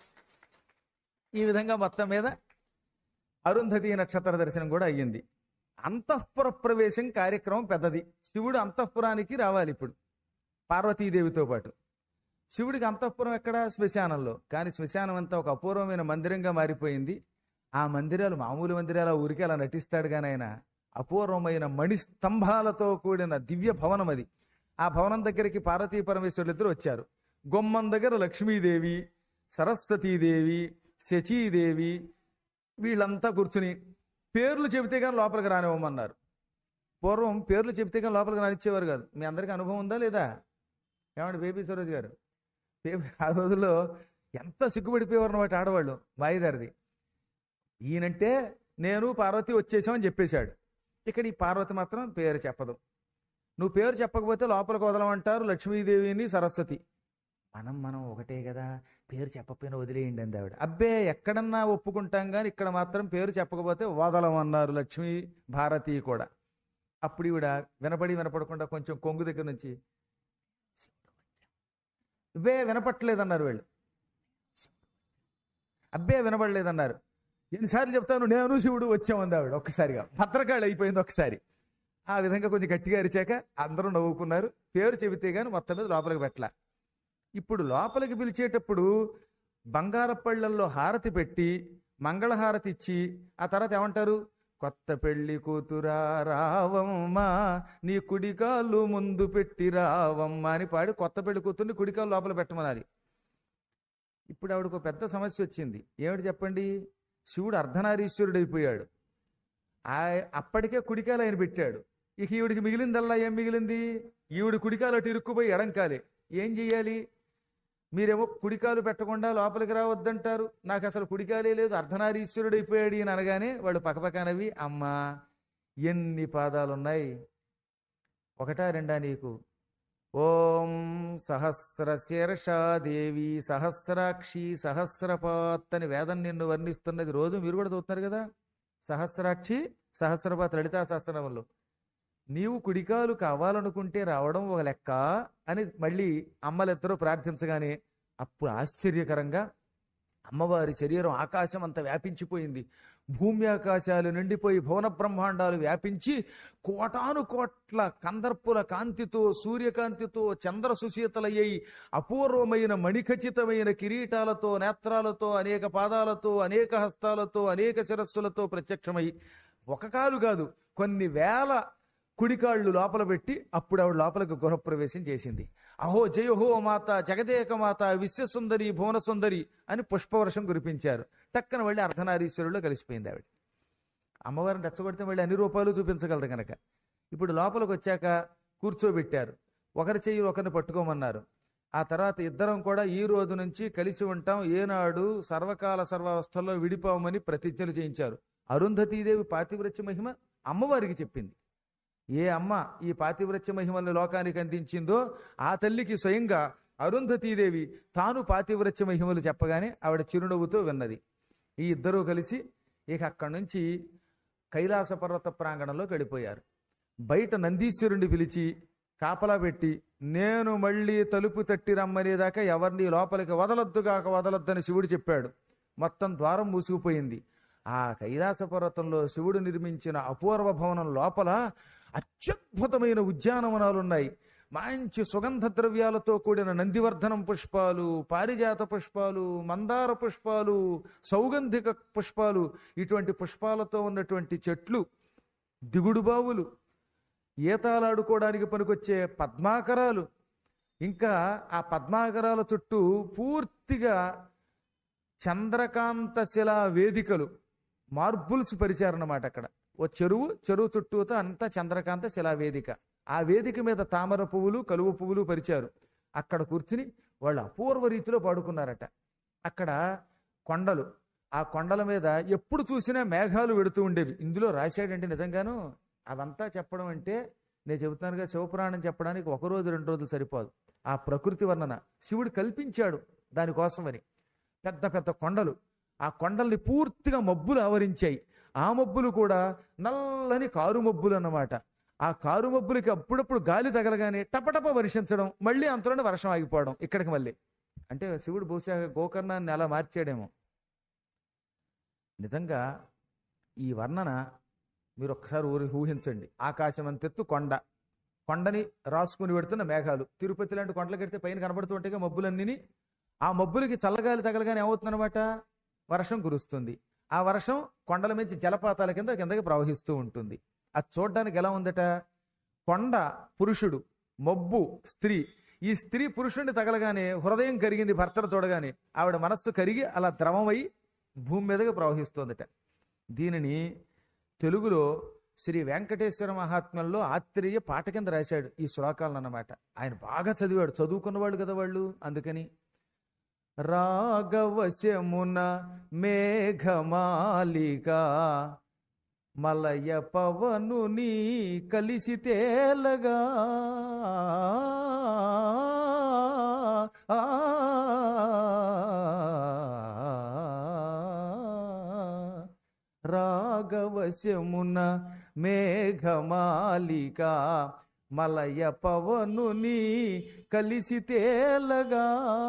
ఈ విధంగా మొత్తం మీద అరుంధతి నక్షత్ర దర్శనం కూడా అయ్యింది. అంతఃపుర ప్రవేశం కార్యక్రమం పెద్దది. శివుడు అంతఃపురానికి రావాలి ఇప్పుడు పార్వతీదేవితో పాటు. శివుడికి అంతఃపురం ఎక్కడ? శ్మశానంలో. కానీ శ్మశానం అంతా ఒక అపూర్వమైన మందిరంగా మారిపోయింది. ఆ మందిరాలు మామూలు మందిరాల ఊరికి అలా నటిస్తాడు కానీ ఆయన అపూర్వమైన మణి స్తంభాలతో కూడిన దివ్య భవనం అది. ఆ భవనం దగ్గరికి పార్వతీ పరమేశ్వరులు ఇద్దరు వచ్చారు. గుమ్మం దగ్గర లక్ష్మీదేవి, సరస్వతీదేవి, శచీదేవి వీళ్ళంతా కూర్చుని పేర్లు చెబితే కానీ లోపలికి రానివ్వమన్నారు. పూర్వం పేర్లు చెబితే కానీ లోపలికి రానిచ్చేవారు కాదు. మీ అందరికీ అనుభవం ఉందా లేదా? ఏమంటే బేబీ సరోజ్ గారు, ఆ రోజుల్లో ఎంత సిగ్గుపడిపోయేవారు అన్నమాట ఆడవాళ్ళు. వాయిదారిది ఈయనంటే నేను పార్వతి వచ్చేసామని చెప్పేశాడు. ఇక్కడ ఈ పార్వతి మాత్రం పేరు చెప్పదు. నువ్వు పేరు చెప్పకపోతే లోపలికి వదలమంటారు లక్ష్మీదేవిని, సరస్వతి. మనం ఒకటే కదా, పేరు చెప్పకపోయినా వదిలేయండి అంది ఆవిడ. అబ్బే ఎక్కడన్నా ఒప్పుకుంటాం కానీ ఇక్కడ మాత్రం పేరు చెప్పకపోతే వదలమన్నారు లక్ష్మీ భారతి కూడా. అప్పుడు ఈవిడ వినపడకుండా కొంచెం కొంగు దగ్గర నుంచి అబ్బే వినపట్టలేదన్నారు వీళ్ళు. అబ్బే వినపడలేదన్నారు. ఎన్నిసార్లు చెప్తాను నేను శివుడు వచ్చామంది ఆవిడ. ఒక్కసారిగా భద్రకాళి అయిపోయింది ఒకసారి. ఆ విధంగా కొంచెం గట్టిగా అరిచాక అందరూ నవ్వుకున్నారు. పేరు చెబితే గాని మొత్తం మీద లోపలికి పెట్టలా. ఇప్పుడు లోపలికి పిలిచేటప్పుడు బంగారపళ్ళల్లో హారతి పెట్టి మంగళహారతి ఇచ్చి ఆ తర్వాత ఏమంటారు, కొత్త పెళ్లి కూతురా రావమ్మ నీ కుడికాళ్ళు ముందు పెట్టి రావమ్మ అని పాడి కొత్త పెళ్లి కూతుర్ని కుడికాళ్ళు లోపల పెట్టమనాలి. ఇప్పుడు ఆవిడకు ఒక పెద్ద సమస్య వచ్చింది. ఏమిటి చెప్పండి? శివుడు అర్ధనారీశ్వరుడు అయిపోయాడు. ఆ అప్పటికే కుడికాలు ఆయన పెట్టాడు. ఇక ఈవిడికి మిగిలిందల్లా ఏం మిగిలింది? ఈవిడి కుడికాలు అటు ఇరుక్కుపోయి ఎడంకాలే. ఏం చెయ్యాలి? మీరేమో కుడికాలు పెట్టకుండా లోపలికి రావద్దంటారు. నాకు అసలు కుడికాలే లేదు, అర్ధనారీశ్వరుడు అయిపోయాడు ఈయన అనగానే వాళ్ళు పక్కపక్కనవి, అమ్మా ఎన్ని పాదాలున్నాయి, ఒకటా రెండా నీకు? ఓం సహస్రశీర్షాదేవి సహస్రాక్షి సహస్రపాత్ అని వేదం నిన్ను వర్ణిస్తున్నది రోజు మీరు కూడా చూస్తున్నారు కదా. సహస్రాక్షి సహస్రపాత్ లలితా సహస్రనామంలో. నీవు కుడికాలు కావాలనుకుంటే రావడం ఒక లెక్క అని మళ్ళీ అమ్మలిద్దరూ ప్రార్థించగానే అప్పుడు ఆశ్చర్యకరంగా అమ్మవారి శరీరం ఆకాశం అంతా వ్యాపించిపోయింది. భూమి ఆకాశాలు నిండిపోయి భువన బ్రహ్మాండాలు వ్యాపించి కోటాను కోట్ల కందర్పుల కాంతితో సూర్యకాంతితో చంద్ర సుశీతలయ్యి అపూర్వమైన మణిఖచితమైన కిరీటాలతో నేత్రాలతో అనేక పాదాలతో అనేక హస్తాలతో అనేక శిరస్సులతో ప్రత్యక్షమై ఒక కాలు కాదు కొన్ని వేల కుడికాళ్ళు లోపల పెట్టి అప్పుడు ఆవిడ లోపలికి గృహప్రవేశం చేసింది. అహో జయహో మాత జగదేక మాత విశ్వసుందరి భువన సుందరి అని పుష్పవర్షం కురిపించారు. టక్కన వెళ్ళి అర్ధనారీశ్వరులో కలిసిపోయింది ఆవిడ. అమ్మవారిని రెచ్చగొడితే మళ్ళీ అన్ని రూపాలు చూపించగలదు కనుక ఇప్పుడు లోపలికి వచ్చాక కూర్చోబెట్టారు. ఒకరి చెయ్యి ఒకరిని పట్టుకోమన్నారు. ఆ తర్వాత ఇద్దరం కూడా ఈ రోజు నుంచి కలిసి ఉంటాం, ఏనాడు సర్వకాల సర్వావస్థల్లో విడిపోమని ప్రతిజ్ఞలు చేయించారు. అరుంధతీదేవి పాతివ్రత్య మహిమ అమ్మవారికి చెప్పింది. ఏ అమ్మ ఈ పాతివ్రత్య మహిమల్ని లోకానికి అందించిందో ఆ తల్లికి స్వయంగా అరుంధతీదేవి తాను పాతివ్రత్య మహిమలు చెప్పగానే ఆవిడ చిరునవ్వుతో విన్నది. ఈ ఇద్దరూ కలిసి ఇక అక్కడి నుంచి కైలాస పర్వత ప్రాంగణంలోకి వెళ్ళిపోయారు. బయట నందీశ్వరుణ్ణి పిలిచి కాపలా పెట్టి నేను మళ్ళీ తలుపు తట్టి రమ్మనేదాకా ఎవరిని లోపలికి వదలొద్దుగాక వదలొద్దని శివుడు చెప్పాడు. మొత్తం ద్వారం మూసుకుపోయింది. ఆ కైలాస పర్వతంలో శివుడు నిర్మించిన అపూర్వ భవనం లోపల అత్యద్భుతమైన ఉద్యానవనాలున్నాయి. మంచి సుగంధ ద్రవ్యాలతో కూడిన నందివర్ధనం పుష్పాలు, పారిజాత పుష్పాలు, మందార పుష్పాలు, సౌగంధిక పుష్పాలు, ఇటువంటి పుష్పాలతో ఉన్నటువంటి చెట్లు, దిగుడు బావులు, ఈతాలాడుకోవడానికి పనికొచ్చే పద్మాకరాలు, ఇంకా ఆ పద్మాకరాల చుట్టూ పూర్తిగా చంద్రకాంత శిలా వేదికలు, మార్బుల్స్ పరిచారన్నమాట. అక్కడ ఓ చెరువు చుట్టూతో అంతా చంద్రకాంత శిలావేదిక. ఆ వేదిక మీద తామర పువ్వులు కలువ పువ్వులు పరిచారు. అక్కడ కూర్చుని వాళ్ళు అపూర్వ రీతిలో పాడుకున్నారట. అక్కడ కొండలు, ఆ కొండల మీద ఎప్పుడు చూసినా మేఘాలు వెడుతూ ఉండేవి. ఇందులో రాశాడంటే నిజంగాను అవంతా చెప్పడం అంటే నేను చెబుతానుగా, శివపురాణం చెప్పడానికి 1 రోజు 2 రోజులు సరిపోదు. ఆ ప్రకృతి వర్ణన శివుడు కల్పించాడు దానికోసమని. పెద్ద పెద్ద కొండలు, ఆ కొండల్ని పూర్తిగా మబ్బులు ఆవరించాయి. ఆ మబ్బులు కూడా నల్లని కారు మబ్బులు అన్నమాట. ఆ కారు మబ్బులకి అప్పుడప్పుడు గాలి తగలగానే టపటప వర్షించడం, మళ్ళీ అంతలోనే వర్షం ఆగిపోవడం. ఇక్కడికి మళ్ళీ అంటే శివుడు బహుశా గోకర్ణాన్ని అలా మార్చాడేమో. నిజంగా ఈ వర్ణన మీరు ఒక్కసారి ఊహించండి. ఆకాశం అంతెత్తు కొండ, కొండని రాసుకుని పెడుతున్న మేఘాలు. తిరుపతి లాంటి కొండలు కడితే పైన కనబడుతూ ఉంటాయి మబ్బులన్నీ. ఆ మబ్బులకి చల్లగాలి తగలగానే ఏమవుతుందన్నమాట? వర్షం కురుస్తుంది. ఆ వర్షం కొండల నుంచి జలపాతాల కిందకి ప్రవహిస్తూ ఉంటుంది. అది చూడడానికి ఎలా ఉందట? కొండ పురుషుడు, మబ్బు స్త్రీ. ఈ స్త్రీ పురుషుడిని తగలగానే హృదయం కరిగింది భర్తను చూడగానే. ఆవిడ మనస్సు కరిగి అలా ద్రవమై భూమి మీదకి ప్రవహిస్తోందట. దీనిని తెలుగులో శ్రీ వెంకటేశ్వర మహాత్మ్యంలో ఆత్రేయ పాట కింద రాశాడు ఈ శ్లోకాలను అన్నమాట. ఆయన బాగా చదివాడు, చదువుకున్నవాడు కదా వాళ్ళు. అందుకని రాగవశమున మేఘమాలిక మలయ పవనుని కలిసి తేలగా రాగవశమున మేఘమాలిక మలయ పవనుని కలిసి తేలగా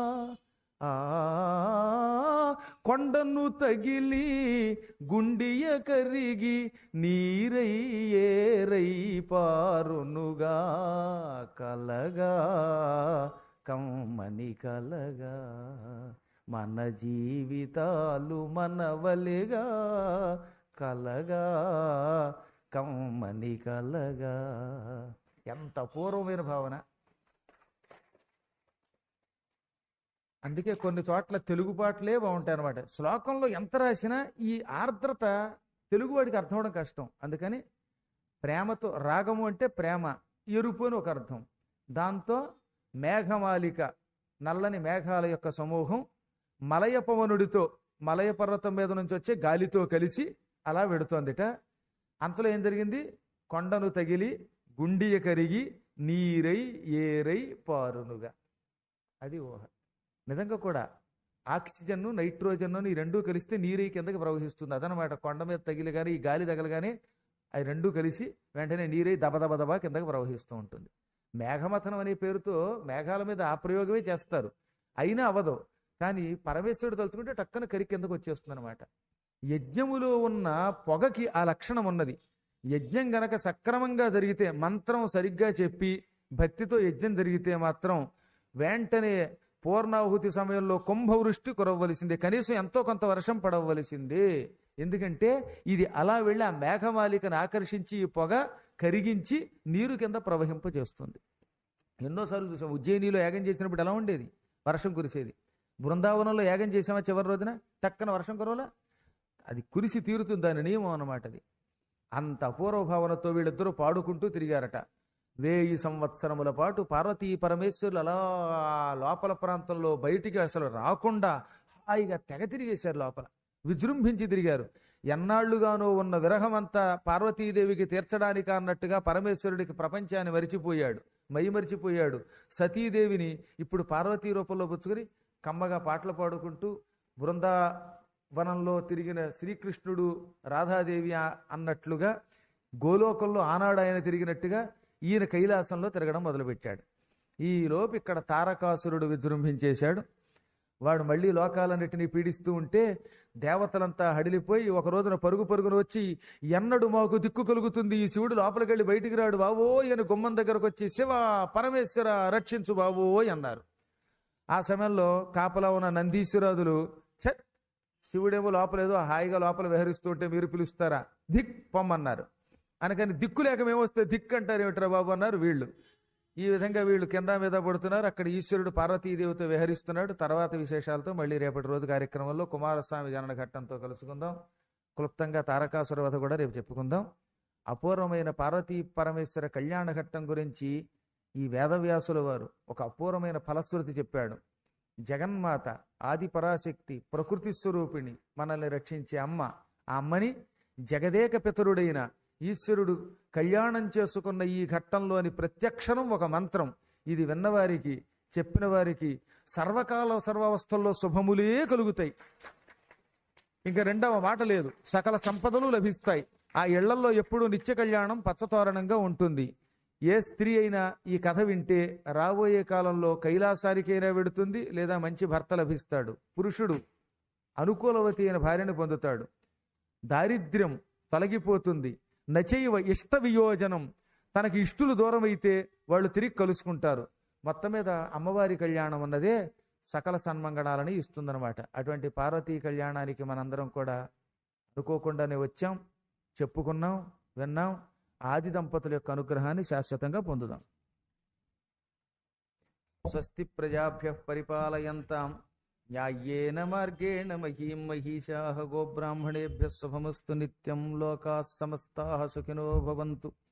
కొండను తగిలి గుండియ కరిగి నీరై ఏరై పారునుగా కలగా కమ్మని కలగా మన జీవితాలు మనవలిగా కలగా కమ్మని కలగా. ఎంత పూర్వమైన భావన! అందుకే కొన్ని చోట్ల తెలుగు పాటలే బాగుంటాయి అన్నమాట. శ్లోకంలో ఎంత రాసినా ఈ ఆర్ద్రత తెలుగువాడికి అర్థం అవడం కష్టం. అందుకని ప్రేమతో రాగము అంటే ప్రేమ, ఎరుపు అని ఒక అర్థం. దాంతో మేఘమాలిక, నల్లని మేఘాల యొక్క సమూహం మలయ పవనుడితో, మలయ పర్వతం మీద నుంచి వచ్చే గాలితో కలిసి అలా వెడుతోందిట. అంతలో ఏం జరిగింది? కొండను తగిలి గుండియ కరిగి నీరై ఏరై పారునుగా. అది ఊహ. నిజంగా కూడా ఆక్సిజన్ నైట్రోజన్ ఈ రెండూ కలిస్తే నీరై కిందకి ప్రవహిస్తుంది. అదనమాట. కొండ మీద తగిలిగానే ఈ గాలి తగలగానే అవి రెండూ కలిసి వెంటనే నీరై దబదబదబా కిందకి ప్రవహిస్తూ ఉంటుంది. మేఘమథనం అనే పేరుతో మేఘాల మీద ఆ ప్రయోగమే చేస్తారు, అయినా అవ్వదు. కానీ పరమేశ్వరుడు తలుచుకుంటే టక్కన కరికి కిందకు వచ్చేస్తుంది అనమాట. యజ్ఞములో ఉన్న పొగకి ఆ లక్షణం ఉన్నది. యజ్ఞం గనక సక్రమంగా జరిగితే, మంత్రం సరిగ్గా చెప్పి భక్తితో యజ్ఞం జరిగితే మాత్రం వెంటనే పూర్ణాహుతి సమయంలో కుంభవృష్టి కురవలసిందే, కనీసం ఎంతో కొంత వర్షం పడవలసిందే. ఎందుకంటే ఇది అలా వెళ్ళి ఆ మేఘమాలికను ఆకర్షించి ఈ పొగ కరిగించి నీరు కింద ప్రవహింపజేస్తుంది. ఎన్నోసార్లు చూసాం. ఉజ్జయినిలో యాగం చేసినప్పుడు ఎలా ఉండేది? వర్షం కురిసేది. బృందావనంలో యాగం చేసామా చివరి రోజున టక్కన వర్షం కురవలా? అది కురిసి తీరుతుంది, దాని నియమం అన్నమాట అది. అంత అపూర్వ భావనతో వీళ్ళిద్దరూ పాడుకుంటూ తిరిగారట. 1000 సంవత్సరముల పాటు పార్వతీ పరమేశ్వరులు అలా లోపల ప్రాంతంలో బయటికి అసలు రాకుండా హాయిగా తెగ తిరిగేశారు. లోపల విజృంభించి తిరిగారు. ఎన్నాళ్లుగానో ఉన్న విరహమంతా పార్వతీదేవికి తీర్చడానికి అన్నట్టుగా పరమేశ్వరుడికి ప్రపంచాన్ని మరిచిపోయాడు, మరిచిపోయాడు. సతీదేవిని ఇప్పుడు పార్వతీ రూపంలో పుచ్చుకొని కమ్మగా పాటలు పాడుకుంటూ బృందావనంలో తిరిగిన శ్రీకృష్ణుడు రాధాదేవి అన్నట్లుగా గోలోకంలో ఆనాడు ఆయన తిరిగినట్టుగా ఈయన కైలాసంలో తిరగడం మొదలుపెట్టాడు. ఈలోపు ఇక్కడ తారకాసురుడు విజృంభించేశాడు. వాడు మళ్ళీ లోకాలన్నిటినీ పీడిస్తూ ఉంటే దేవతలంతా హడిలిపోయి ఒక రోజున పరుగున వచ్చి, ఎన్నడు మాకు దిక్కు కలుగుతుంది, ఈ శివుడు లోపలికి వెళ్ళి బయటికి రాడు బావోయ్ అని గుమ్మం దగ్గరకు వచ్చి, శివ పరమేశ్వర రక్షించు బావోయ్ అన్నారు. ఆ సమయంలో కాపలా ఉన్న నందీశ్వరాదులు, శివుడేమో లోపలేదో హాయిగా లోపల విహరిస్తూ ఉంటే మీరు పిలుస్తారా, దిక్ పొమ్మన్నారు. అనకని దిక్కు లేక మేమొస్తే దిక్కు అంటారు ఏమిట్రా బాబు అన్నారు వీళ్ళు. ఈ విధంగా వీళ్ళు కింద మీద పడుతున్నారు. అక్కడ ఈశ్వరుడు పార్వతీదేవితో విహరిస్తున్నాడు. తర్వాత విశేషాలతో మళ్ళీ రేపటి రోజు కార్యక్రమంలో కుమారస్వామి జనన ఘట్టంతో కలుసుకుందాం. క్లుప్తంగా తారకాసుర వధ కూడా రేపు చెప్పుకుందాం. అపూర్వమైన పార్వతీ పరమేశ్వర కళ్యాణ ఘట్టం గురించి ఈ వేదవ్యాసుల వారు ఒక అపూర్వమైన ఫలశ్రుతి చెప్పాడు. జగన్మాత ఆది పరాశక్తి ప్రకృతి స్వరూపిణి మనల్ని రక్షించే అమ్మ. ఆ అమ్మని జగదేక పితరుడైన ఈశ్వరుడు కళ్యాణం చేసుకున్న ఈ ఘట్టంలోని ప్రత్యక్షరం ఒక మంత్రం. ఇది విన్నవారికి, చెప్పిన వారికి సర్వకాల సర్వావస్థల్లో శుభములే కలుగుతాయి. ఇంకా రెండవ మాట లేదు. సకల సంపదలు లభిస్తాయి. ఆ ఇళ్లల్లో ఎప్పుడూ నిత్య కళ్యాణం పచ్చతోరణంగా ఉంటుంది. ఏ స్త్రీ అయినా ఈ కథ వింటే రాబోయే కాలంలో కైలాసానికైనా వెడుతుంది, లేదా మంచి భర్త లభిస్తాడు. పురుషుడు అనుకూలవతి అయిన భార్యను పొందుతాడు. దారిద్ర్యం తొలగిపోతుంది. నచైవ ఇష్ట వియోజనం, తనకి ఇష్టులు దూరం అయితే వాళ్ళు తిరిగి కలుసుకుంటారు. మొత్తం మీద అమ్మవారి కళ్యాణం అన్నదే సకల సన్మంగళాలని ఇస్తుందన్నమాట. అటువంటి పార్వతీ కళ్యాణానికి మనందరం కూడా అనుకోకుండానే వచ్చాం, చెప్పుకున్నాం, విన్నాం. ఆది దంపతుల యొక్క అనుగ్రహాన్ని శాశ్వతంగా పొందుదాం. స్వస్తి ప్రజాభ్యః పరిపాలయంతాం న్యాయేన మార్గేణ మహీం మహీషాః గోబ్రాహ్మణేభ్యः శుభమస్తు నిత్యం. లోకాః సమస్తాః సుఖినో భవంతు.